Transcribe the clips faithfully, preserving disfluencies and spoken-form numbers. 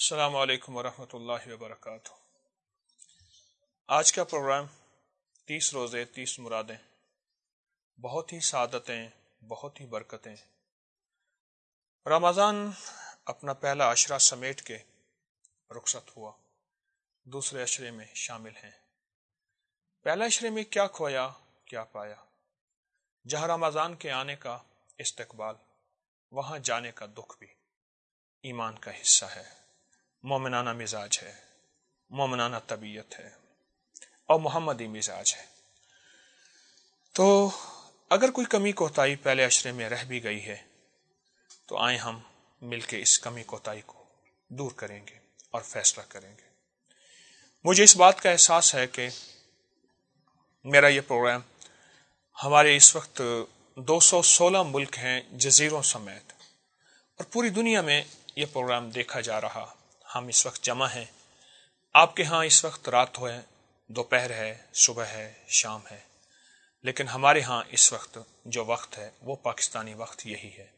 السلام علیکم ورحمۃ اللہ وبرکاتہ۔ آج کا پروگرام تیس روزے تیس مرادیں، بہت ہی سعادتیں، بہت ہی برکتیں۔ رمضان اپنا پہلا عشرہ سمیٹ کے رخصت ہوا، دوسرے عشرے میں شامل ہیں۔ پہلے عشرے میں کیا کھویا کیا پایا؟ جہاں رمضان کے آنے کا استقبال، وہاں جانے کا دکھ بھی ایمان کا حصہ ہے، مومنانہ مزاج ہے، مومنانہ طبیعت ہے اور محمدی مزاج ہے۔ تو اگر کوئی کمی کوتاہی پہلے عشرے میں رہ بھی گئی ہے تو آئیں ہم مل کے اس کمی کوتاہی کو دور کریں گے اور فیصلہ کریں گے۔ مجھے اس بات کا احساس ہے کہ میرا یہ پروگرام ہمارے اس وقت دو سو سولہ ملک ہیں جزیروں سمیت، اور پوری دنیا میں یہ پروگرام دیکھا جا رہا۔ ہم اس وقت جمع ہیں، آپ کے ہاں اس وقت رات ہے، دوپہر ہے، صبح ہے، شام ہے، لیکن ہمارے ہاں اس وقت جو وقت ہے وہ پاکستانی وقت یہی ہے۔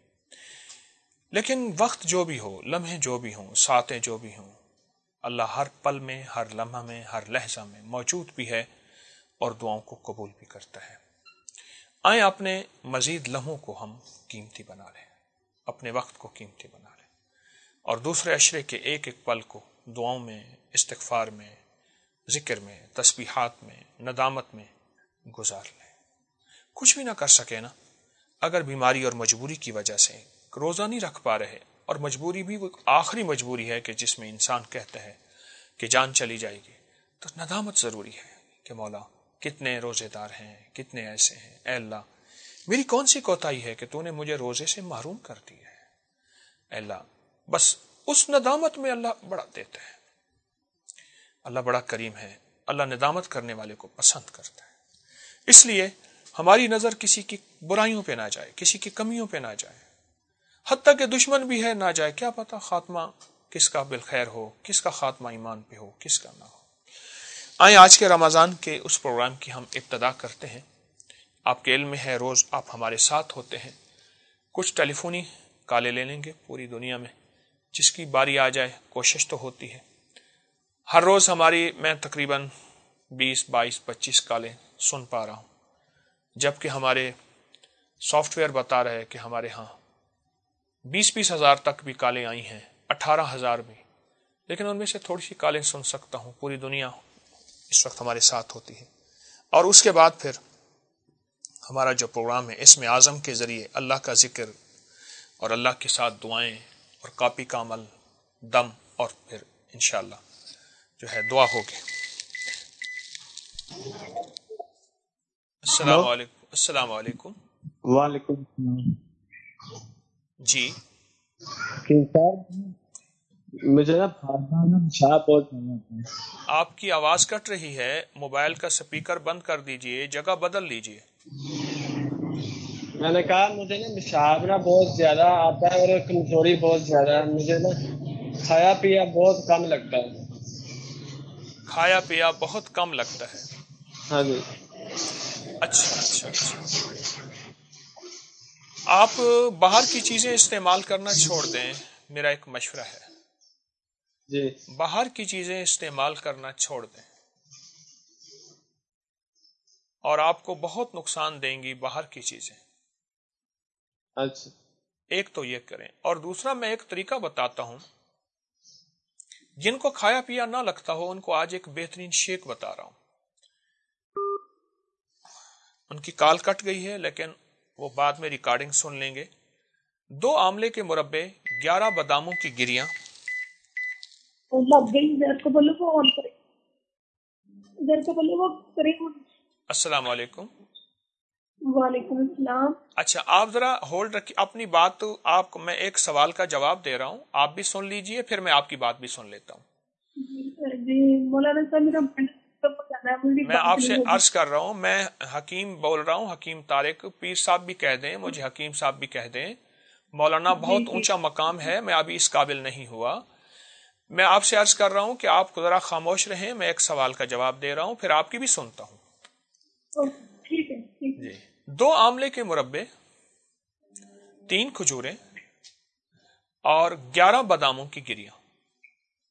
لیکن وقت جو بھی ہو، لمحے جو بھی ہوں، ساعتیں جو بھی ہوں، اللہ ہر پل میں، ہر لمحہ میں، ہر لحظہ میں موجود بھی ہے اور دعاؤں کو قبول بھی کرتا ہے۔ آئیں اپنے مزید لمحوں کو ہم قیمتی بنا لیں، اپنے وقت کو قیمتی بنا لیں، اور دوسرے عشرے کے ایک ایک پل کو دعاؤں میں، استغفار میں، ذکر میں، تسبیحات میں، ندامت میں گزار لیں۔ کچھ بھی نہ کر سکے نا، اگر بیماری اور مجبوری کی وجہ سے روزہ نہیں رکھ پا رہے، اور مجبوری بھی وہ آخری مجبوری ہے کہ جس میں انسان کہتا ہے کہ جان چلی جائے گی، تو ندامت ضروری ہے کہ مولا کتنے روزے دار ہیں، کتنے ایسے ہیں، اے اللہ میری کون سی کوتاہی ہے کہ تو نے مجھے روزے سے محروم کر دیا ہے۔ اے اللہ، بس اس ندامت میں اللہ بڑا دیتا ہے، اللہ بڑا کریم ہے، اللہ ندامت کرنے والے کو پسند کرتا ہے۔ اس لیے ہماری نظر کسی کی برائیوں پہ نہ جائے، کسی کی کمیوں پہ نہ جائے، حتیٰ کہ دشمن بھی ہے نہ جائے، کیا پتا خاتمہ کس کا بالخیر ہو، کس کا خاتمہ ایمان پہ ہو، کس کا نہ ہو۔ آئیں آج کے رمضان کے اس پروگرام کی ہم ابتدا کرتے ہیں۔ آپ کے علم میں ہے روز آپ ہمارے ساتھ ہوتے ہیں، کچھ ٹیلی فونی کالے لے لیں گے پوری دنیا میں، جس کی باری آ جائے کوشش تو ہوتی ہے۔ ہر روز ہماری میں تقریباً بیس بائیس پچیس کالیں سن پا رہا ہوں، جبکہ ہمارے سافٹ ویئر بتا رہے کہ ہمارے ہاں بیس بیس ہزار تک بھی کالیں آئی ہیں، اٹھارہ ہزار بھی، لیکن ان میں سے تھوڑی سی کالیں سن سکتا ہوں۔ پوری دنیا اس وقت ہمارے ساتھ ہوتی ہے، اور اس کے بعد پھر ہمارا جو پروگرام ہے اسم اعظم کے ذریعے اللہ کا ذکر اور اللہ کے ساتھ دعائیں اور کاپی کا عمل، دم، اور پھر انشاءاللہ جو ہے دعا ہوگی۔ السلام علیکم۔ السلام علیکم۔ وعلیکم السلام جی کہ صاحب مجھے نا پیشاب بہت آتا ہے۔ آپ کی آواز کٹ رہی ہے، موبائل کا سپیکر بند کر دیجئے، جگہ بدل لیجئے۔ میں نے کہا مجھے نا پیشاب نا بہت زیادہ آتا ہے اور کمزوری بہت زیادہ ہے، مجھے نا کھایا پیا بہت کم لگتا ہے۔ کھایا پیا بہت کم لگتا ہے؟ ہاں جی۔ اچھا اچھا اچھا، آپ باہر کی چیزیں استعمال کرنا چھوڑ دیں، میرا ایک مشورہ ہے، جی باہر کی چیزیں استعمال کرنا چھوڑ دیں، اور آپ کو بہت نقصان دیں گی باہر کی چیزیں۔ اچھا ایک تو یہ کریں، اور دوسرا میں ایک طریقہ بتاتا ہوں، جن کو کھایا پیا نہ لگتا ہو ان کو آج ایک بہترین شیک بتا رہا ہوں۔ ان کی کال کٹ گئی ہے لیکن وہ بعد میں ریکارڈنگ سن لیں گے۔ دو آملے کے مربے، گیارہ باداموں کی گریاں۔ لگ گئی ادھر کو بولو وہ آن کرے، ادھر کو بولو وہ کرے۔ السلام علیکم۔ وعلیکم السلام۔ اچھا آپ ذرا ہولڈ رکھیے اپنی بات، تو آپ کو میں ایک سوال کا جواب دے رہا ہوں، آپ بھی سن لیجئے، پھر میں آپ کی بات بھی سن لیتا ہوں۔ جی مولانا صاحب میرا میں آپ سے عرض کر رہا ہوں، میں حکیم بول رہا ہوں، حکیم طارق، پیر صاحب بھی کہہ دیں مجھے، حکیم صاحب بھی کہہ دیں، مولانا بہت اونچا مقام ہے، میں ابھی اس قابل نہیں ہوا۔ میں آپ سے عرض کر رہا ہوں کہ آپ ذرا خاموش رہیں، میں ایک سوال کا جواب دے رہا ہوں، پھر آپ کی بھی سنتا ہوں۔ ٹھیک ہے جی، دو آملے کے مربے، تین کھجوریں اور گیارہ باداموں کی گریاں۔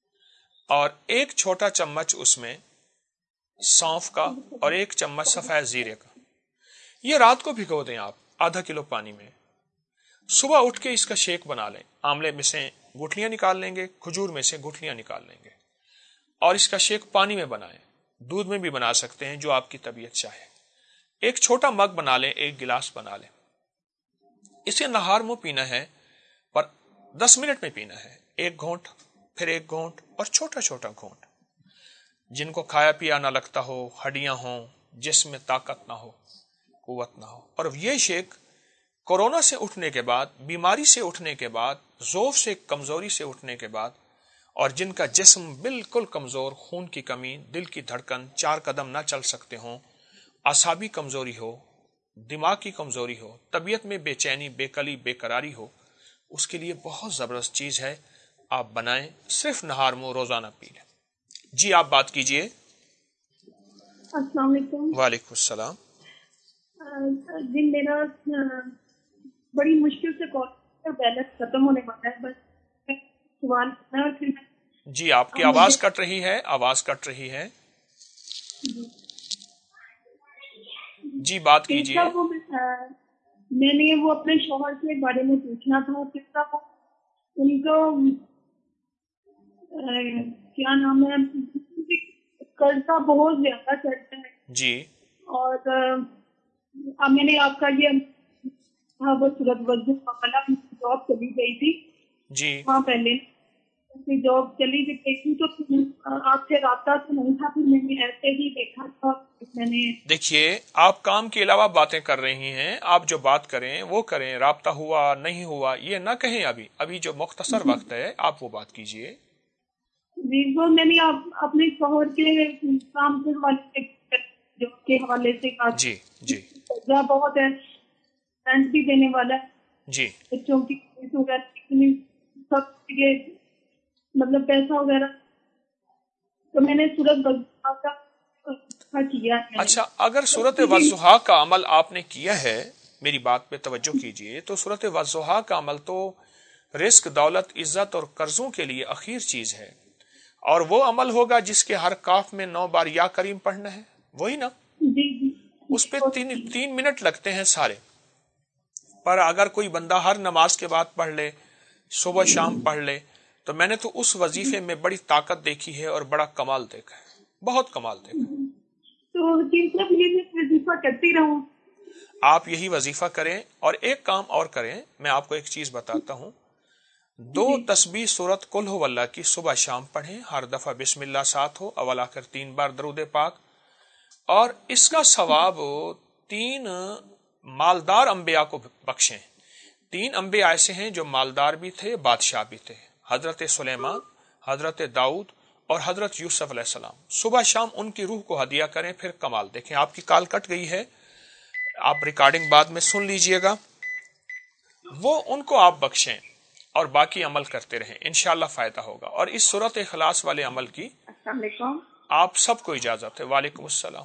اور ایک چھوٹا چمچ اس میں سونف کا اور ایک چمچ سفید زیرے کا. یہ رات کو بھگو دیں آپ آدھا کلو پانی میں. صبح اٹھ کے اس کا شیک بنا لیں. آملے میں سے گٹھلیاں نکال لیں گے, کھجور میں سے گٹھلیاں نکال لیں گے, اور اس کا شیک پانی میں بنائیں. دودھ میں بھی بنا سکتے ہیں, جو آپ کی طبیعت چاہے. ایک چھوٹا مگ بنا لیں, ایک گلاس بنا لیں. اسے نہار منہ پینا ہے, پر دس منٹ میں پینا ہے. ایک گھونٹ, پھر ایک گھونٹ, اور چھوٹا چھوٹا گھونٹ. جن کو کھایا پیا نہ لگتا ہو, ہڈیاں ہوں, جسم میں طاقت نہ ہو, قوت نہ ہو. اور یہ شیک کورونا سے اٹھنے کے بعد, بیماری سے اٹھنے کے بعد, ضعف سے کمزوری سے اٹھنے کے بعد, اور جن کا جسم بالکل کمزور, خون کی کمی, دل کی دھڑکن, چار قدم نہ چل سکتے ہوں, اعصابی کمزوری ہو, دماغ کی کمزوری ہو, طبیعت میں بے چینی, بے قلی, بے قراری ہو, اس کے لیے بہت زبردست چیز ہے. آپ بنائیں, صرف نہار منہ روزانہ پی لیں. جی آپ بات کیجئے. السلام علیکم. وعلیکم السلام. جی میرا بڑی مشکل سے کال بیلنس ختم ہونے والا ہے, بس سوال کرنا ہے. پھر جی آپ کی آواز کٹ رہی ہے, آواز کٹ رہی ہے. جی بات کیجئے. میں نے وہ اپنے شوہر کے بارے میں پوچھنا تھا. کتنا ان کو کیا نام ہے, قرضہ بہت زیادہ چڑھتا ہے. جی. اور اب میں نے آپ کا یہ وہ صورت وضو والا جاب چلی گئی تھی. جی. وہاں پہلے جاب چلی گئی تھی تو آپ سے رابطہ تو نہیں تھا, پھر میں نے ایسے ہی دیکھا تھا. میں نے دیکھیے, آپ کام کے علاوہ باتیں کر رہی ہیں. آپ جو بات کریں وہ کریں. رابطہ ہوا نہیں ہوا یہ نہ کہیں. ابھی ابھی جو مختصر وقت ہے آپ وہ بات کیجئے. جی وہ میں نے اپنے شوہر کے کام کے حوالے سے کے حوالے سے کہا. جی جی. بہت ہے, رینٹ بھی دینے والا ہے. جی. بچوں کی فیس وغیرہ سب یہ مطلب پیسہ وغیرہ, تو میں نے صورت وضحیٰ کا کیا ہے. اچھا, اگر صورت وضحیٰ کا عمل آپ نے کیا ہے, میری بات پہ توجہ کیجئے, تو صورت وضحیٰ کا عمل تو رزق, دولت, عزت اور قرضوں کے لیے اخیر چیز ہے. اور وہ عمل ہوگا جس کے ہر کاف میں نو بار یا کریم پڑھنا ہے, وہی نا. جی جی. اس پہ تین تین منٹ لگتے ہیں سارے. پر اگر کوئی بندہ ہر نماز کے بعد پڑھ لے, صبح شام پڑھ لے, تو میں نے تو اس وظیفے میں بڑی طاقت دیکھی ہے اور بڑا کمال دیکھا ہے, بہت کمال دیکھا. تو وظیفہ کرتی رہوں. آپ یہی وظیفہ کریں. اور ایک کام اور کریں, میں آپ کو ایک چیز بتاتا ہوں. دو تسبیح سورت قل ہو اللہ کی صبح شام پڑھیں. ہر دفعہ بسم اللہ ساتھ ہو, اول آخر تین بار درود پاک. اور اس کا ثواب تین مالدار انبیاء کو بخشیں. تین انبیاء ایسے ہیں جو مالدار بھی تھے, بادشاہ بھی تھے. حضرت سلیمان, حضرت داؤد اور حضرت یوسف علیہ السلام. صبح شام ان کی روح کو ہدیہ کریں, پھر کمال دیکھیں. آپ کی کال کٹ گئی ہے, آپ ریکارڈنگ بعد میں سن لیجئے گا. وہ ان کو آپ بخشیں اور باقی عمل کرتے رہیں, انشاءاللہ فائدہ ہوگا. اور اس صورت اخلاص والے عمل کی السلام علیکم. آپ سب کو اجازت ہے. وعلیکم السلام.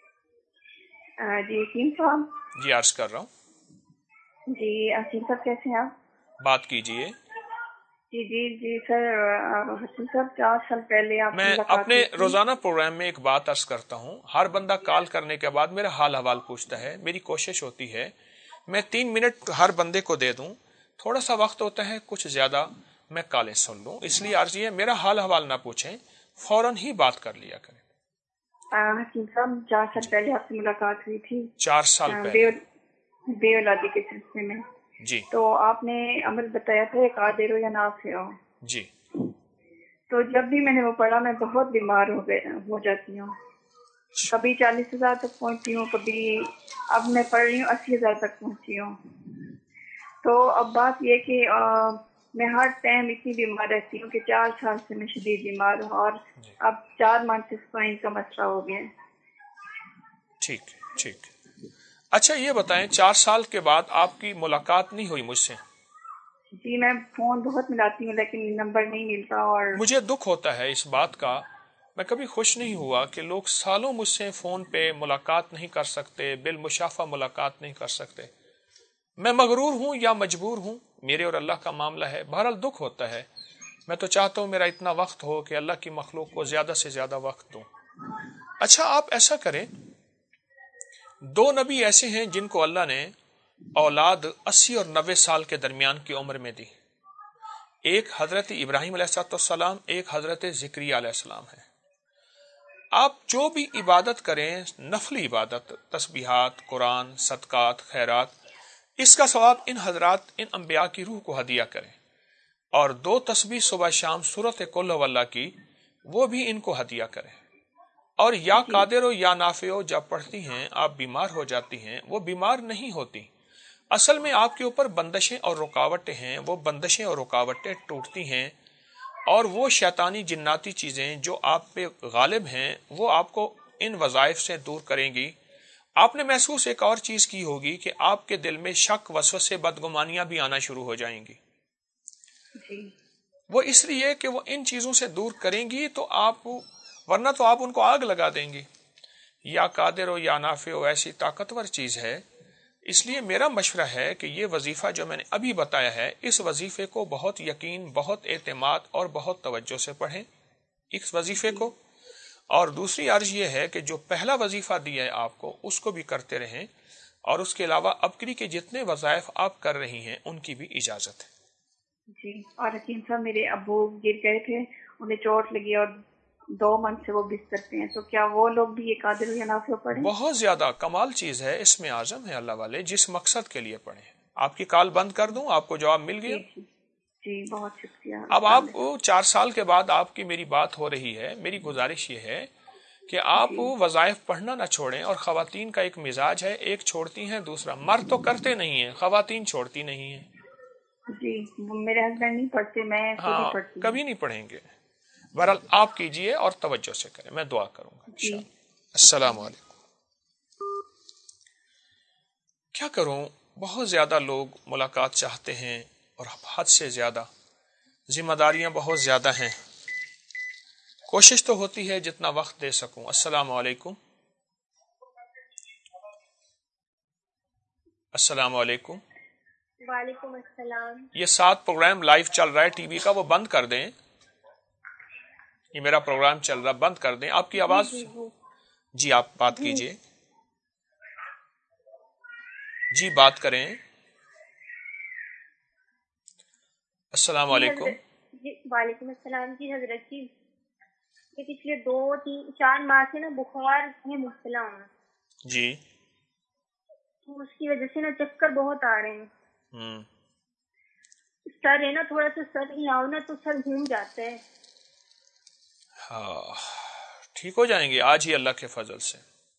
جی یقین صاحب. جی عرض کر رہا ہوں. جی حسین صاحب کیسے ہیں آپ؟ بات کیجئے. جی جی جی سر, حسین صاحب چار سال پہلے آپ میں اپنے روزانہ پروگرام میں ایک بات عرض کرتا ہوں. ہر بندہ کال کرنے کے بعد میرا حال حوال پوچھتا ہے. میری کوشش ہوتی ہے میں تین منٹ ہر بندے کو دے دوں. تھوڑا سا وقت ہوتا ہے, کچھ زیادہ میں کالیں سن لوں. اس لیے عرض یہ, میرا حال حوال نہ پوچھیں, فوراً ہی بات کر لیا کریں. حسین صاحب چار سال پہلے آپ سے ملاقات ہوئی تھی. چار سال پہلے بے اولادی کے سلسلے میں. جی. تو آپ نے عمل بتایا تھا ایک قادر ہو یا نافع ہو. جی. تو جب بھی میں نے وہ پڑھا میں بہت بیمار ہو گئے ہو جاتی ہوں. کبھی چالیس ہزار تک پہنچتی ہوں, کبھی اب میں پڑھ رہی ہوں اسی ہزار تک پہنچتی ہوں. تو اب بات یہ کہ میں ہر ٹائم اتنی بیمار رہتی ہوں کہ چار سال سے میں شدید بیمار ہوں, اور اب چار منتھ سے اسپائن کا مسئلہ ہو گیا ہے. ٹھیک ٹھیک. اچھا یہ بتائیں, چار سال کے بعد آپ کی ملاقات نہیں ہوئی مجھ سے؟ جی میں فون بہت ملاتی ہوں لیکن نمبر نہیں ملتا. اور مجھے دکھ ہوتا ہے اس بات کا. میں کبھی خوش نہیں ہوا کہ لوگ سالوں مجھ سے فون پہ ملاقات نہیں کر سکتے, بالمشافہ ملاقات نہیں کر سکتے. میں مغرور ہوں یا مجبور ہوں, میرے اور اللہ کا معاملہ ہے. بہرحال دکھ ہوتا ہے. میں تو چاہتا ہوں میرا اتنا وقت ہو کہ اللہ کی مخلوق کو زیادہ سے زیادہ وقت دوں. اچھا آپ ایسا کریں، دو نبی ایسے ہیں جن کو اللہ نے اولاد اسی اور نوے سال کے درمیان کی عمر میں دی. ایک حضرت ابراہیم علیہ السلام، ایک حضرت زکریا علیہ السلام ہے. آپ جو بھی عبادت کریں، نفلی عبادت، تسبیحات، قرآن، صدقات، خیرات، اس کا ثواب ان حضرات، ان انبیاء کی روح کو ہدیہ کریں. اور دو تسبیح صبح شام سورۃ قل ہو اللہ کی، وہ بھی ان کو ہدیہ کریں. اور یا قادر ہو یا نافع ہو جب پڑھتی ہیں آپ بیمار ہو جاتی ہیں، وہ بیمار نہیں ہوتی. اصل میں آپ کے اوپر بندشیں اور رکاوٹیں ہیں، وہ بندشیں اور رکاوٹیں ٹوٹتی ہیں، اور وہ شیطانی جناتی چیزیں جو آپ پہ غالب ہیں وہ آپ کو ان وظائف سے دور کریں گی. آپ نے محسوس ایک اور چیز کی ہوگی کہ آپ کے دل میں شک، وسوسے، بدگمانیاں بھی آنا شروع ہو جائیں گی. جی وہ اس لیے کہ وہ ان چیزوں سے دور کریں گی تو آپ، ورنہ تو آپ ان کو آگ لگا دیں گی. یا قادر ہو یا نافع ہو ایسی طاقتور چیز ہے. اس لیے میرا مشورہ ہے کہ یہ وظیفہ جو میں نے ابھی بتایا ہے، اس وظیفے کو بہت یقین، بہت اعتماد اور بہت توجہ سے پڑھیں اس وظیفے کو. اور دوسری عرض یہ ہے کہ جو پہلا وظیفہ دیا ہے آپ کو، اس کو بھی کرتے رہیں. اور اس کے علاوہ ابکری کے جتنے وظائف آپ کر رہی ہیں ان کی بھی اجازت ہے. جی. اور حکیم صاحب میرے ابو گر گئے تھے، انہیں چوٹ لگی اور دو منتھ سے وہ بستر پہ ہیں، تو کیا وہ لوگ بھی یہ قادر یا نافع پڑھیں؟ بہت زیادہ کمال چیز ہے، اس میں اعظم ہے اللہ والے، جس مقصد کے لیے پڑھیں. آپ کی کال بند کر دوں؟ آپ کو جواب مل گیا؟ جی جی جی بہت شکریہ. اب آپ چار سال کے بعد آپ کی میری بات ہو رہی ہے، میری گزارش یہ ہے کہ آپ جی وظائف پڑھنا نہ چھوڑیں. اور خواتین کا ایک مزاج ہے، ایک چھوڑتی ہیں دوسرا، مرد تو کرتے نہیں ہیں، خواتین چھوڑتی نہیں ہیں. جی میرے ہسبینڈ نہیں پڑھتے، میں خود ہی ہاں پڑھتی ہوں. کبھی نہیں پڑھیں گے. بہرحال آپ کیجئے اور توجہ سے کریں، میں دعا کروں گا جی انشاءاللہ. السلام علیکم. کیا کروں، بہت زیادہ لوگ ملاقات چاہتے ہیں اور حد سے زیادہ ذمہ داریاں بہت زیادہ ہیں. کوشش تو ہوتی ہے جتنا وقت دے سکوں. السلام علیکم. السلام علیکم. وعلیکم السلام. یہ سات پروگرام لائیو چل رہا ہے ٹی وی کا، وہ بند کر دیں. یہ میرا پروگرام چل رہا، بند کر دیں. آپ کی آواز، جی جی جی آپ بات جی کیجئے. جی بات کریں. السلام جی علیکم. حضرت جی وعلیکم السلام. جی حضرت جی یہ پچھلے دو تین چار ماہ سے نا بخار میں مبتلا ہوں، جی تو اس کی وجہ سے نا چکر بہت آ رہے ہیں. ہم سر ہے نا، تھوڑا سا سر ہلاؤ نا تو سر گھوم جاتا ہے. ہاں ٹھیک ہو جائیں گے آج ہی اللہ کے فضل سے.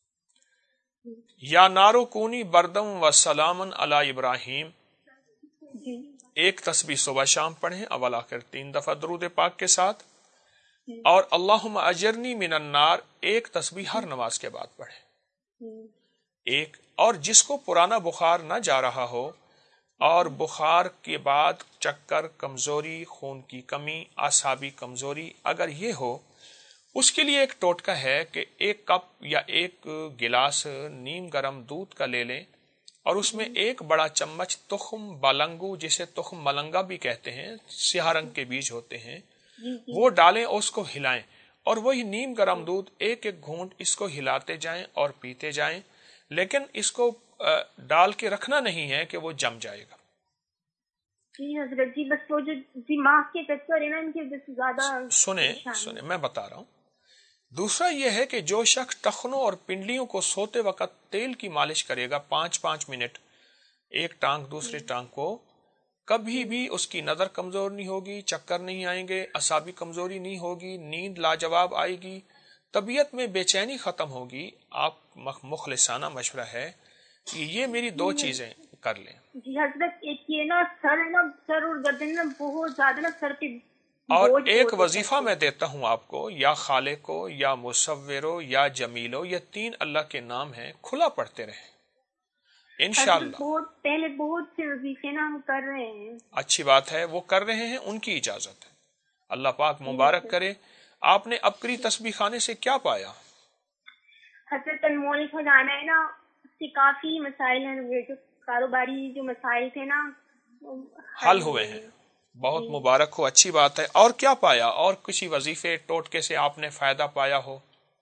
یا نارو کونی بردم و سلامن علی ابراہیم. جی ایک تسبیح صبح شام پڑھیں، اول آخر تین دفعہ درود پاک کے ساتھ. اور اللہم اجرنی من النار ایک تسبیح ہر نماز کے بعد پڑھیں. ایک. اور جس کو پرانا بخار نہ جا رہا ہو اور بخار کے بعد چکر، کمزوری، خون کی کمی، اعصابی کمزوری اگر یہ ہو، اس کے لیے ایک ٹوٹکا ہے کہ ایک کپ یا ایک گلاس نیم گرم دودھ کا لے لیں اور اس میں ایک بڑا چمچ تخم بالنگو، جسے تخم ملنگا بھی کہتے ہیں، سیاہ رنگ کے بیج ہوتے ہیں، وہ ڈالیں اور اس کو ہلائیں. اور وہی نیم گرم دودھ ایک ایک گھونٹ اس کو ہلاتے جائیں اور پیتے جائیں. لیکن اس کو ڈال کے رکھنا نہیں ہے کہ وہ جم جائے گا. جی حضرت جی بس وہ جو دماغ کے چکر ہے نا، ان کی وجہ سے زیادہ سنیں سنیں میں بتا رہا ہوں. دوسرا یہ ہے کہ جو شخص ٹخنوں اور پنڈلیوں کو سوتے وقت تیل کی مالش کرے گا پانچ پانچ منٹ، ایک ٹانگ دوسرے ٹانگ کو، کبھی بھی اس کی نظر کمزور نہیں ہوگی، چکر نہیں آئیں گے، اعصابی کمزوری نہیں ہوگی، نیند لاجواب آئے گی، طبیعت میں بے چینی ختم ہوگی. آپ مخلصانہ مشورہ ہے کہ یہ میری دو چیزیں کر لیں. جی حضرت ایک یہ نا سر ہے نا، سر اور گردن نا بہت زیادہ نا سر پہ اور بوجھ ایک بہت وظیفہ ہے. میں دیتا ہوں آپ کو، یا خالق کو یا مصورو یا جمیلو، یہ تین اللہ کے نام ہیں، کھلا پڑھتے رہیں انشاءاللہ. بہت پہلے بہت سے وظیفے نا ہم کر رہے ہیں. اچھی بات ہے، وہ کر رہے ہیں، ان کی اجازت ہے. اللہ پاک مبارک کرے. آپ نے ابکری تسبیح خانے سے کیا پایا؟ حضرت انمول خزانہ ہے نا، اس سے کافی مسائل ہیں، جو کاروباری جو مسائل تھے نا حل ہوئے ہیں. بہت مبارک ہو، اچھی بات ہے. اور کیا پایا؟ اور کسی وظیفے ٹوٹکے سے آپ نے فائدہ پایا ہو؟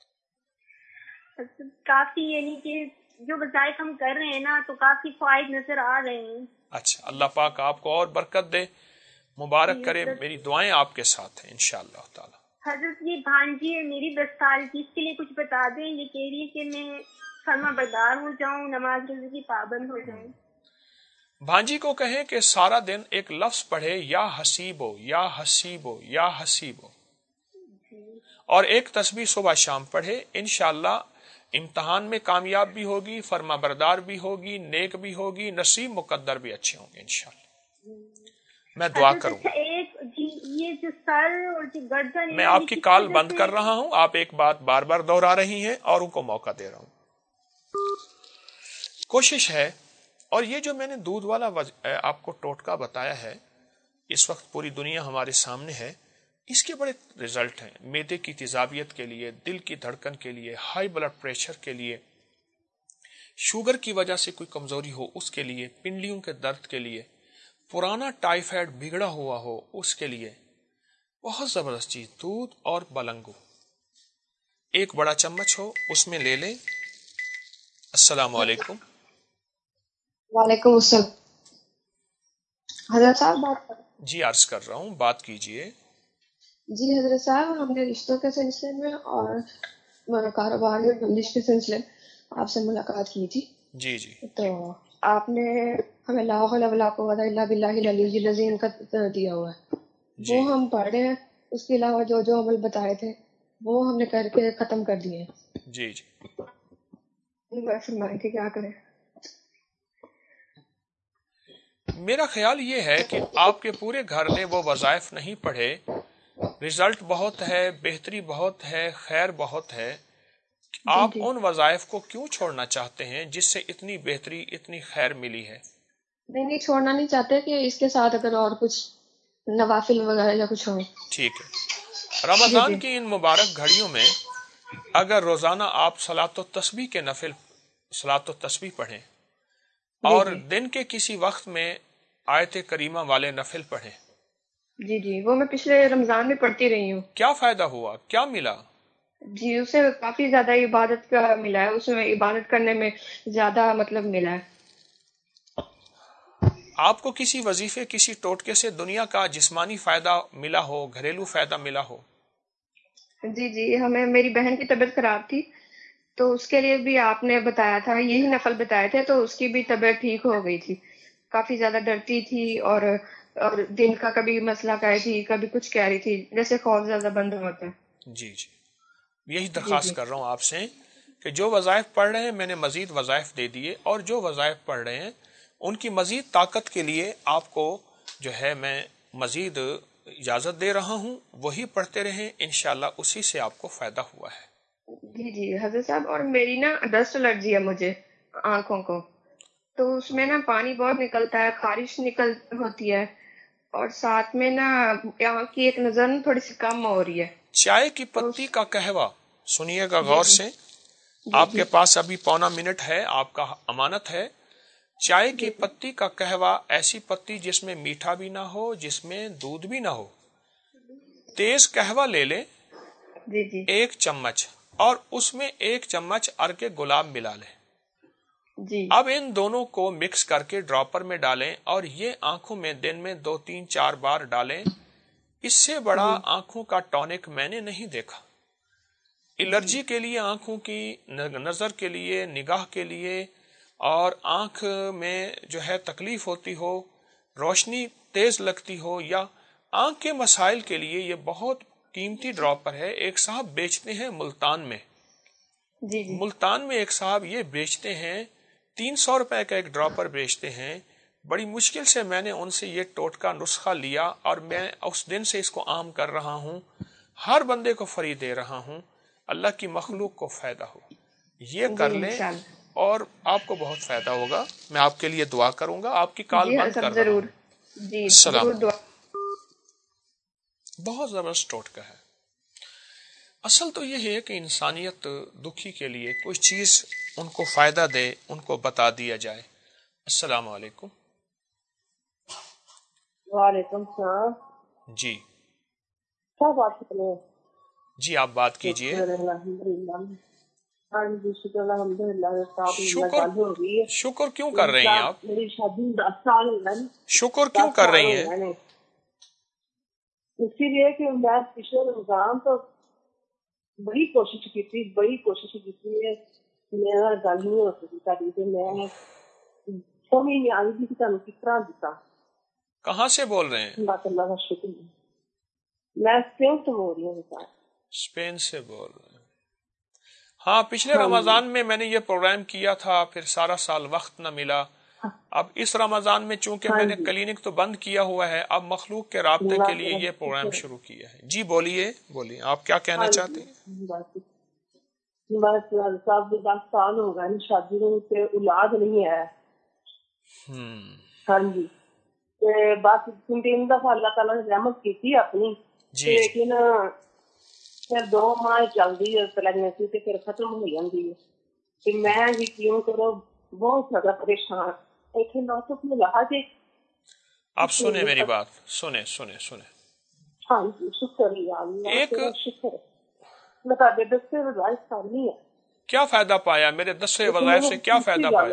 کافی، یعنی کہ جو وظائف ہم کر رہے ہیں نا تو کافی فوائد نظر آ رہے ہیں. اچھا، اللہ پاک آپ کو اور برکت دے، مبارک جی کرے. حضرت، میری دعائیں آپ کے ساتھ ہیں انشاءاللہ تعالی. حضرت یہ بھانجی ہے میری دس سال کی، اس کے لیے کچھ بتا دیں. یہ کہہ رہی ہے کہ میں فرما بردار ہو جاؤں، نماز روزے کی پابند ہو جاؤں. بھانجی کو کہیں کہ سارا دن ایک لفظ پڑھے، یا حسیبو یا حسیبو یا حسیبو، اور ایک تسبیح صبح شام پڑھے. انشاءاللہ امتحان میں کامیاب بھی ہوگی، فرما بردار بھی ہوگی، نیک بھی ہوگی، نصیب مقدر بھی اچھے ہوں گے انشاءاللہ. میں دعا کروں گا. ایک جی یہ جو سر اور جو گردن، میں آپ کی کال بند کر رہا ہوں. آپ ایک بات بار بار دہرا رہی ہیں اور ان کو موقع دے رہا ہوں. کوشش ہے، اور یہ جو میں نے دودھ والا وز... آپ کو ٹوٹکا بتایا ہے، اس وقت پوری دنیا ہمارے سامنے ہے. اس کے بڑے رزلٹ ہیں معدے کی تیزابیت کے لیے، دل کی دھڑکن کے لیے، ہائی بلڈ پریشر کے لیے، شوگر کی وجہ سے کوئی کمزوری ہو اس کے لیے، پنڈلیوں کے درد کے لیے، پرانا ٹائیفائڈ بگڑا ہوا ہو اس کے لیے. بہت زبردست چیز. دودھ اور بلنگو ایک بڑا چمچ ہو اس میں لے لیں. السلام علیکم. وعلیکم السلام. حضرت صاحب بات کر جی عرض کر رہا ہوں، بات کیجئے. جی حضرت صاحب، ہم نے رشتوں کے سلسلے میں اور کاروبار میں بندش کے سلسلے میں آپ سے ملاقات کی تھی. جی جی. تو آپ نے ہمیں لا حول ولا قوت الا باللہ العلی العظیم کا دیا ہوا ہے. جی. وہ ہم پڑھ رہے ہیں. اس کے علاوہ جو جو عمل بتائے تھے وہ ہم نے کر کے ختم کر دیے ہیں. جی جی. فرمائیں کہ کیا کریں. میرا خیال یہ ہے کہ آپ کے پورے گھر نے وہ وظائف نہیں پڑھے. رزلٹ بہت ہے، بہتری بہت ہے، خیر بہت ہے. آپ جی ان وظائف کو کیوں چھوڑنا چاہتے ہیں جس سے اتنی بہتری، اتنی خیر ملی ہے؟ نہیں نہیں چھوڑنا نہیں چاہتے کہ اس کے ساتھ اگر اور کچھ نوافل وغیرہ یا کچھ ہو. ٹھیک ہے. رمضان کی ان مبارک گھڑیوں میں اگر روزانہ آپ صلاۃ و تسبیح کے نفل صلاۃ و تسبیح پڑھیں اور دن کے کسی وقت میں آیت کریمہ والے نفل پڑھیں. جی جی وہ میں پچھلے رمضان میں پڑھتی رہی ہوں. کیا فائدہ ہوا؟ کیا ملا؟ جی اس سے کافی زیادہ عبادت کا ملا ہے. اس میں عبادت کرنے میں زیادہ مطلب ملا ہے. آپ کو کسی وظیفے، کسی ٹوٹکے سے دنیا کا جسمانی فائدہ ملا ہو، گھریلو فائدہ ملا ہو؟ جی جی ہمیں میری بہن کی طبیعت خراب تھی تو اس کے لیے بھی آپ نے بتایا تھا، یہی نفل بتائے تھے، تو اس کی بھی طبیعت ٹھیک ہو گئی تھی. کافی زیادہ ڈرتی تھی اور اور دن کا کبھی مسئلہ کہہ رہی تھی، کبھی کچھ کہہ رہی تھی، جیسے خوف زیادہ بند ہوتا ہے. جی جی. یہی جی درخواست جی کر رہا ہوں آپ سے کہ جو وظائف پڑھ رہے ہیں میں نے مزید وظائف دے دیے، اور جو وظائف پڑھ رہے ہیں ان کی مزید طاقت کے لیے آپ کو جو ہے میں مزید اجازت دے رہا ہوں. وہی پڑھتے رہیں، انشاءاللہ اسی سے آپ کو فائدہ ہوا ہے. جی جی حضرت صاحب. اور میری نا ڈسٹ الرجی ہے مجھے آنکھوں کو، تو اس میں نا پانی بہت نکلتا ہے، خارش نکل ہوتی ہے، اور ساتھ میں نا آنکھ کی ایک نظر تھوڑی سی کم ہو رہی ہے. چائے کی پتی کا قہوہ، سنیے گا غور سے. آپ کے پاس ابھی پونا منٹ ہے، آپ کا امانت ہے. چائے کی پتی کا قہوہ، ایسی پتی جس میں میٹھا بھی نہ ہو، جس میں دودھ بھی نہ ہو، تیز قہوہ لے لیں جی جی ایک چمچ، اور اس میں ایک چمچ ارک گلاب ملا لیں. جی اب ان دونوں کو مکس کر کے ڈراپر میں ڈالیں اور یہ آنکھوں میں دن میں دو تین چار بار ڈالیں. اس سے بڑا آنکھوں کا ٹونک میں نے نہیں دیکھا. الرجی کے لیے، آنکھوں کی نظر کے لیے، نگاہ کے لیے، اور آنکھ میں جو ہے تکلیف ہوتی ہو، روشنی تیز لگتی ہو، یا آنکھ کے مسائل کے لیے یہ بہت قیمتی ڈراپر ہے. ایک صاحب بیچتے ہیں ملتان میں، جی جی ملتان میں ایک صاحب یہ بیچتے ہیں، تین سو روپے کا ایک ڈراپر بیچتے ہیں. بڑی مشکل سے میں نے ان سے یہ ٹوٹکا نسخہ لیا اور میں اس دن سے اس کو عام کر رہا ہوں. ہر بندے کو فری دے رہا ہوں. اللہ کی مخلوق کو فائدہ ہو، یہ کر لیں اور آپ کو بہت فائدہ ہوگا. میں آپ کے لیے دعا کروں گا. آپ کی کال بند کر رہا ہوں. جی السلام. ضرور دعا. بہت زبردست ٹوٹکا ہے. اصل تو یہ ہے کہ انسانیت دکھی کے لیے کوئی چیز ان کو فائدہ دے، ان کو بتا دیا جائے. السلام علیکم. वालेकुम सलाम। जी क्या बात कर रहे हैं? जी आप बात कीजिए। हाँ जी शुक्र अल्हम्दुलिल्लाह। शुक्र शुक्र क्यों कर रही हैं आप? मेरी शादी दस साल हो गए। शुक्र क्यों कर रही हैं? इसीलिए कि मैं पिछले रमजान तो बड़ी कोशिश की थी, बड़ी कोशिश की थी, मेरा गल नहीं हो सकी ताकि तो मैं समझ नहीं आई थी कि तुम किस तरह दिता। कहाँ से बोल रहे हैं? अल्लाह का शुक्र। मैं स्पेन से बोल रही हूँ। स्पेन से बोल रहे हैं। हाँ, पिछले हाँ रमजान में मैंने ये प्रोग्राम किया था, फिर सारा साल वक्त न मिला। हाँ। अब इस रमजान में चूंकि हाँ मैंने क्लिनिक तो बंद किया हुआ है, अब मखलूक के राब्ते के लिए ये प्रोग्राम शुरू किया है। जी बोलिए बोलिए, आप क्या कहना हाँ चाहते हैं? बस साहब दस साल हो गए शादी में, औलाद नहीं है। हाँ जी, बस तीन तीन दफा अल्लाह ताला ने रहमत की थी अपनी, लेकिन फिर दो माह चलती है प्रेगनेंसी ते फिर खत्म हो जाती है। ते मैं यकीन करो बहुत ज्यादा परेशान इतने नाजुक मिला जी। आप सुने मेरी बात, सुने सुने सुने। हाँ जी शुक्रिया, एक शुक्र। मैं ताके दसे वज़ाइफ सामने है। क्या फायदा पाया मेरे दसे वज़ाइफ से? क्या फायदा पाया?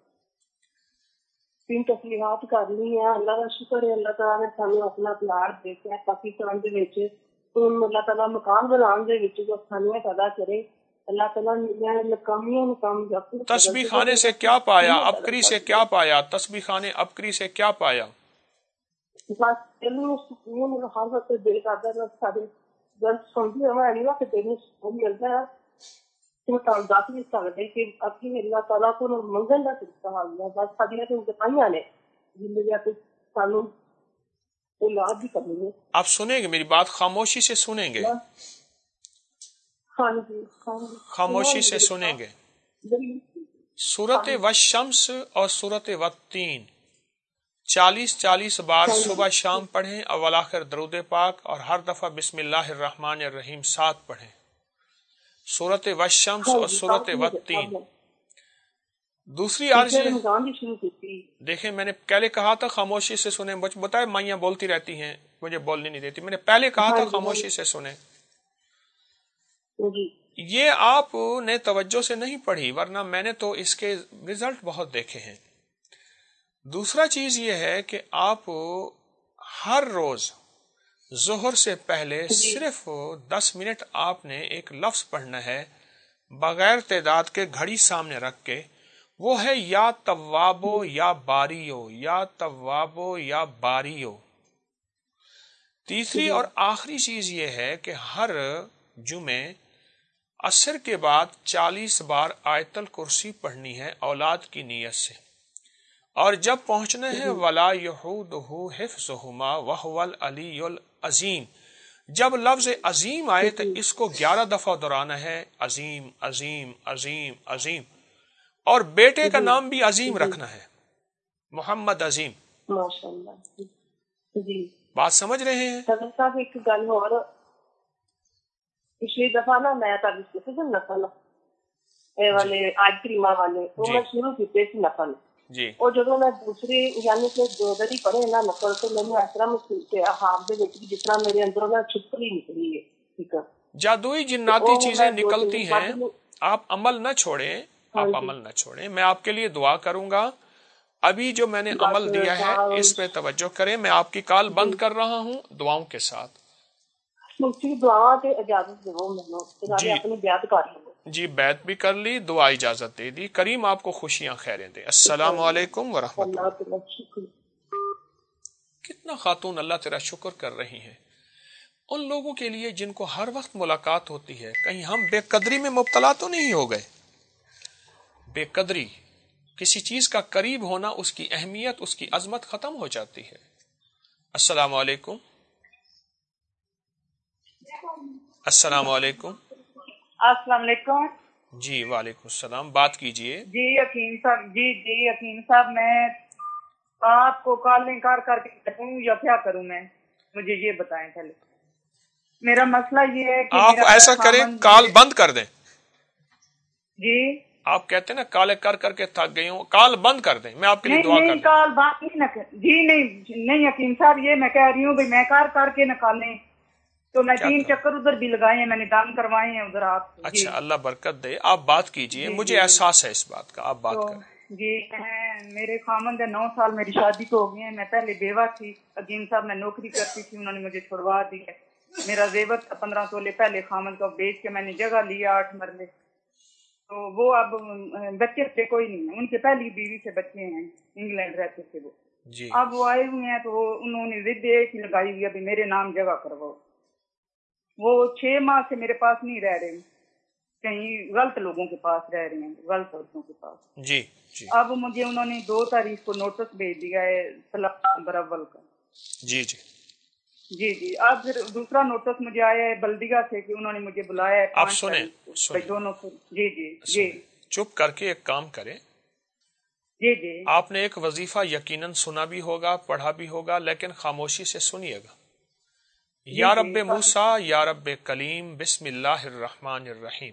तीन तस्लीहात कर ली है। अल्लाह का शुक्र है, अल्लाह ताला ने सानू अपना प्यार देके पाकिस्तान दे विच अल्लाह ताला मकान बनाने दे विच जो खानियां पैदा करे। अल्लाह ताला ने नकामियां नकाम तस्बीह खाने से क्या पाया? अबकरी से क्या पाया? तस्बीह खाने अबकरी से क्या पाया? बस दिल में सुकून हर वक्त दिल करदा है। सारे जब सुनदी है मैं नहीं वक्त दिल में सुकून मिलता है। तो हम दस नहीं सकते कि अभी अल्लाह ताला को मंगन का तरीका हाल है। बस साडियां तो दिखाइयां ने जिंदगी पे सानू औलाद भी करनी है। आप सुनेंगे मेरी बात? खामोशी से सुनेंगे? हाँ जी, हाँ जी। खामोशी से सुनेंगे। सूरत वशम्स और सूरत वत्तीन चालीस चालीस बार सुबह शाम पढ़ें, अव्वल आखिर दरूद पाक, और हर दफा बिस्मिल्लाहिर रहमानिर रहीम साथ पढ़ें। सूरत वशम्स और सूरत वत्तीन। दूसरी अर्ज देखें, मैंने पहले कहा था खामोशी से सुने। मुझे बताए माइयां बोलती रहती हैं, मुझे बोलने नहीं देती। मैंने पहले कहा था खामोशी से सुने। ये आपने तवज्जो से नहीं पढ़ी, वरना मैंने तो इसके रिजल्ट बहुत देखे हैं। दूसरा चीज ये है कि आप हर रोज जोहर से पहले सिर्फ दस मिनट आपने एक लफ्ज पढ़ना है बगैर तादाद के, घड़ी सामने रख के। वो है या तव्वाबो या बारियो, या तव्वाबो या बारियो। तीसरी और आखिरी चीज ये है कि हर जुमे असर के बाद चालीस बार आयतल कुर्सी पढ़नी है औलाद की नीयत से। और जब पहुंचना है वला यहूदहु हिफ्ज़ुहुमा वहुवल अलीयुल अजीम, जब लफ्ज अजीम आए तो इसको ग्यारह दफा दोहराना है, अजीम अजीम अजीम अजीम। और बेटे का नाम भी अजीम रखना है, मोहम्मद अजीम। माशाअल्लाह जी, बात समझ रहे हैं? सदर साहब एक गल और, पिछली दफा ना मैं ताकि नफल ए वाले आज करीमा वाले वो मैं शुरू कीते सी नफल जी, और जो मैं दूसरे यानी कि दो दिन ही पढ़े ना नफल, तो मैंने इस तरह महसूस किया हाथ दे विच जिस तरह मेरे अंदरों ना छिपकली निकली है। ठीक है, जादुई जिन्नाती चीजें निकलती हैं। आप अमल न छोड़ें, आप अमल न छोड़ें। मैं आपके लिए दुआ करूंगा। अभी जो मैंने अमल दिया है इस पे तवज्जो करें। मैं आपकी कॉल बंद कर रहा हूँ दुआओं के साथ। दुआ के इजाजत दो मैंने अपनी ब्याद कर लो जी, बैत भी कर ली, दुआ इजाजत दे दी। करीम आपको खुशियां खैरें दे। अस्सलाम वालेकुम व रहमतुल्लाह। कितना खातून अल्लाह तेरा शुक्र कर रही हैं उन लोगों के लिए जिनको हर वक्त मुलाकात होती है। कहीं हम बेकदरी में मुब्तला तो नहीं हो गए? बेकदरी, किसी चीज का करीब होना, उसकी अहमियत, उसकी अजमत खत्म हो जाती है। अस्सलाम वालेकुम। अस्सलाम वालेकुम। अस्सलाम वालेकुम। जी वालेकुम सलाम, बात कीजिए। जी यकीन साहब, जी जी यकीन साहब, मैं आपको कॉल इनकार करके करूं या क्या करूं? मैं मुझे ये बताएं पहले। मेरा मसला ये है कि आप ऐसा करें, कॉल बंद कर दें। जी آپ کہتے ہیں نا کالے کر کر کے تھک گئی ہوں, کال بند کر دیں, میں آپ کے لیے دعا کر دوں. کال بند نہیں نہ جی نہیں نہیں حکیم صاحب, یہ میں کہہ رہی ہوں بھائی میں کر کر کے نکالیں تو میں تین چکر ادھر بھی لگائے ہیں, میں نے دم کروائے ہیں ادھر. آپ اچھا اللہ برکت دے, آپ بات کیجئے, مجھے احساس ہے اس بات کا, آپ بات کریں. جی میرے خامند نو سال میری شادی کو ہو گئے ہیں, میں پہلے بیوہ تھی. عظیم صاحب میں نوکری کرتی تھی, انہوں نے مجھے چھڑوا دی ہے. میرا زیور تھا پندرہ تولے پہلے خامند کو بیچ کے میں نے جگہ لیا آٹھ مرلے, تو وہ اب بچے سے کوئی نہیں ہے, ان کے پہلی بیوی سے بچے ہیں, انگلینڈ رہتے تھے وہ. اب وہ آئے ہوئے ہیں تو انہوں نے ضد ایک ہی لگائی ہوئی ابھی میرے نام جگہ کرواؤ. وہ چھ ماہ سے میرے پاس نہیں رہ رہے, کہیں غلط لوگوں کے پاس رہ رہے ہیں, غلط عورتوں کے پاس. جی جی. اب مجھے انہوں نے دو تاریخ کو نوٹس بھیج دیا ہے طلاق نمبر اول کا. جی جی جی جی. اب پھر دوسرا نوٹس مجھے آیا ہے بلدیہ سے کہ انہوں نے مجھے بلایا ہے. آپ سنیں دونوں. جی جی جی. چپ کر کے ایک کام کریں. جی جی. آپ نے ایک وظیفہ یقیناً سنا بھی ہوگا, پڑھا بھی ہوگا, لیکن خاموشی سے سنیے گا. یا رب موسیٰ یا رب کلیم بسم اللہ الرحمن الرحیم.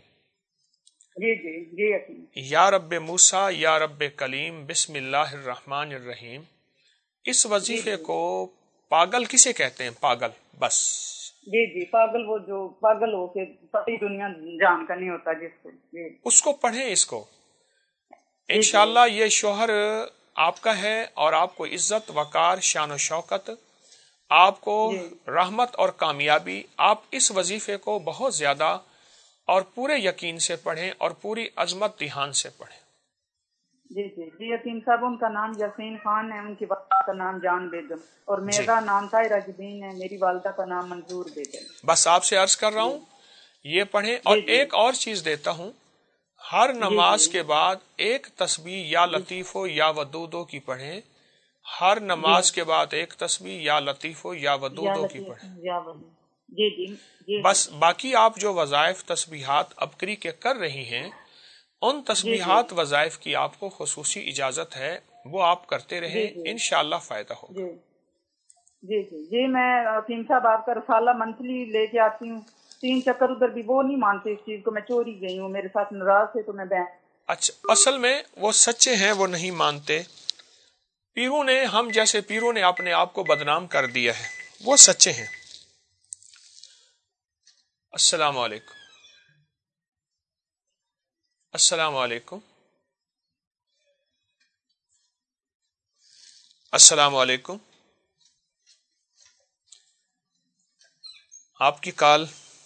جی جی جی. یا رب موسیٰ یا رب کلیم بسم اللہ الرحمن الرحیم. اس وظیفے کو پاگل کسے کہتے ہیں؟ پاگل بس. جی جی پاگل وہ جو پاگل ہو کے ساری دنیا جان کا نہیں ہوتا جس کو. جی اس کو پڑھیں, اس کو انشاءاللہ یہ شوہر آپ کا ہے اور آپ کو عزت وقار شان و شوکت, آپ کو رحمت اور کامیابی. آپ اس وظیفے کو بہت زیادہ اور پورے یقین سے پڑھیں اور پوری عظمت دھیان سے پڑھیں. جی جی جی. یقین صاحب ان کا نام یاسین خان ہے, ان کی والدہ کا نام جان بیگم, اور میرا نام طاہرہ جبین ہے, میری والدہ کا نام منظور بیگم. بس آپ سے عرض کر رہا ہوں یہ پڑھیں. اور ایک اور چیز دیتا ہوں, ہر نماز کے بعد ایک تسبیح یا لطیفو یا ودودو کی پڑھیں. ہر نماز کے بعد ایک تسبیح یا لطیفو یا ودودو کی پڑھیں. جی جی. بس باقی آپ جو وظائف تسبیحات ابکری کے کر رہی ہیں, ان تسبیحات وظائف کی آپ کو خصوصی اجازت ہے, وہ آپ کرتے رہیں, انشاءاللہ فائدہ ہوگا. جی جی جی. میں حکیم صاحب آپ کا رسالہ منتھلی لے کے آتی ہوں, تین چکر ادھر بھی وہ نہیں مانتے اس چیز کو, میں چوری گئی ہوں, میرے ساتھ ناراض تھے تو میں بہن. اچھا, اصل میں وہ سچے ہیں, وہ نہیں مانتے. پیروں نے, ہم جیسے پیروں نے اپنے آپ کو بدنام کر دیا ہے, وہ سچے ہیں. السلام علیکم. السلام علیکم. السلام علیکم. آپ کی کال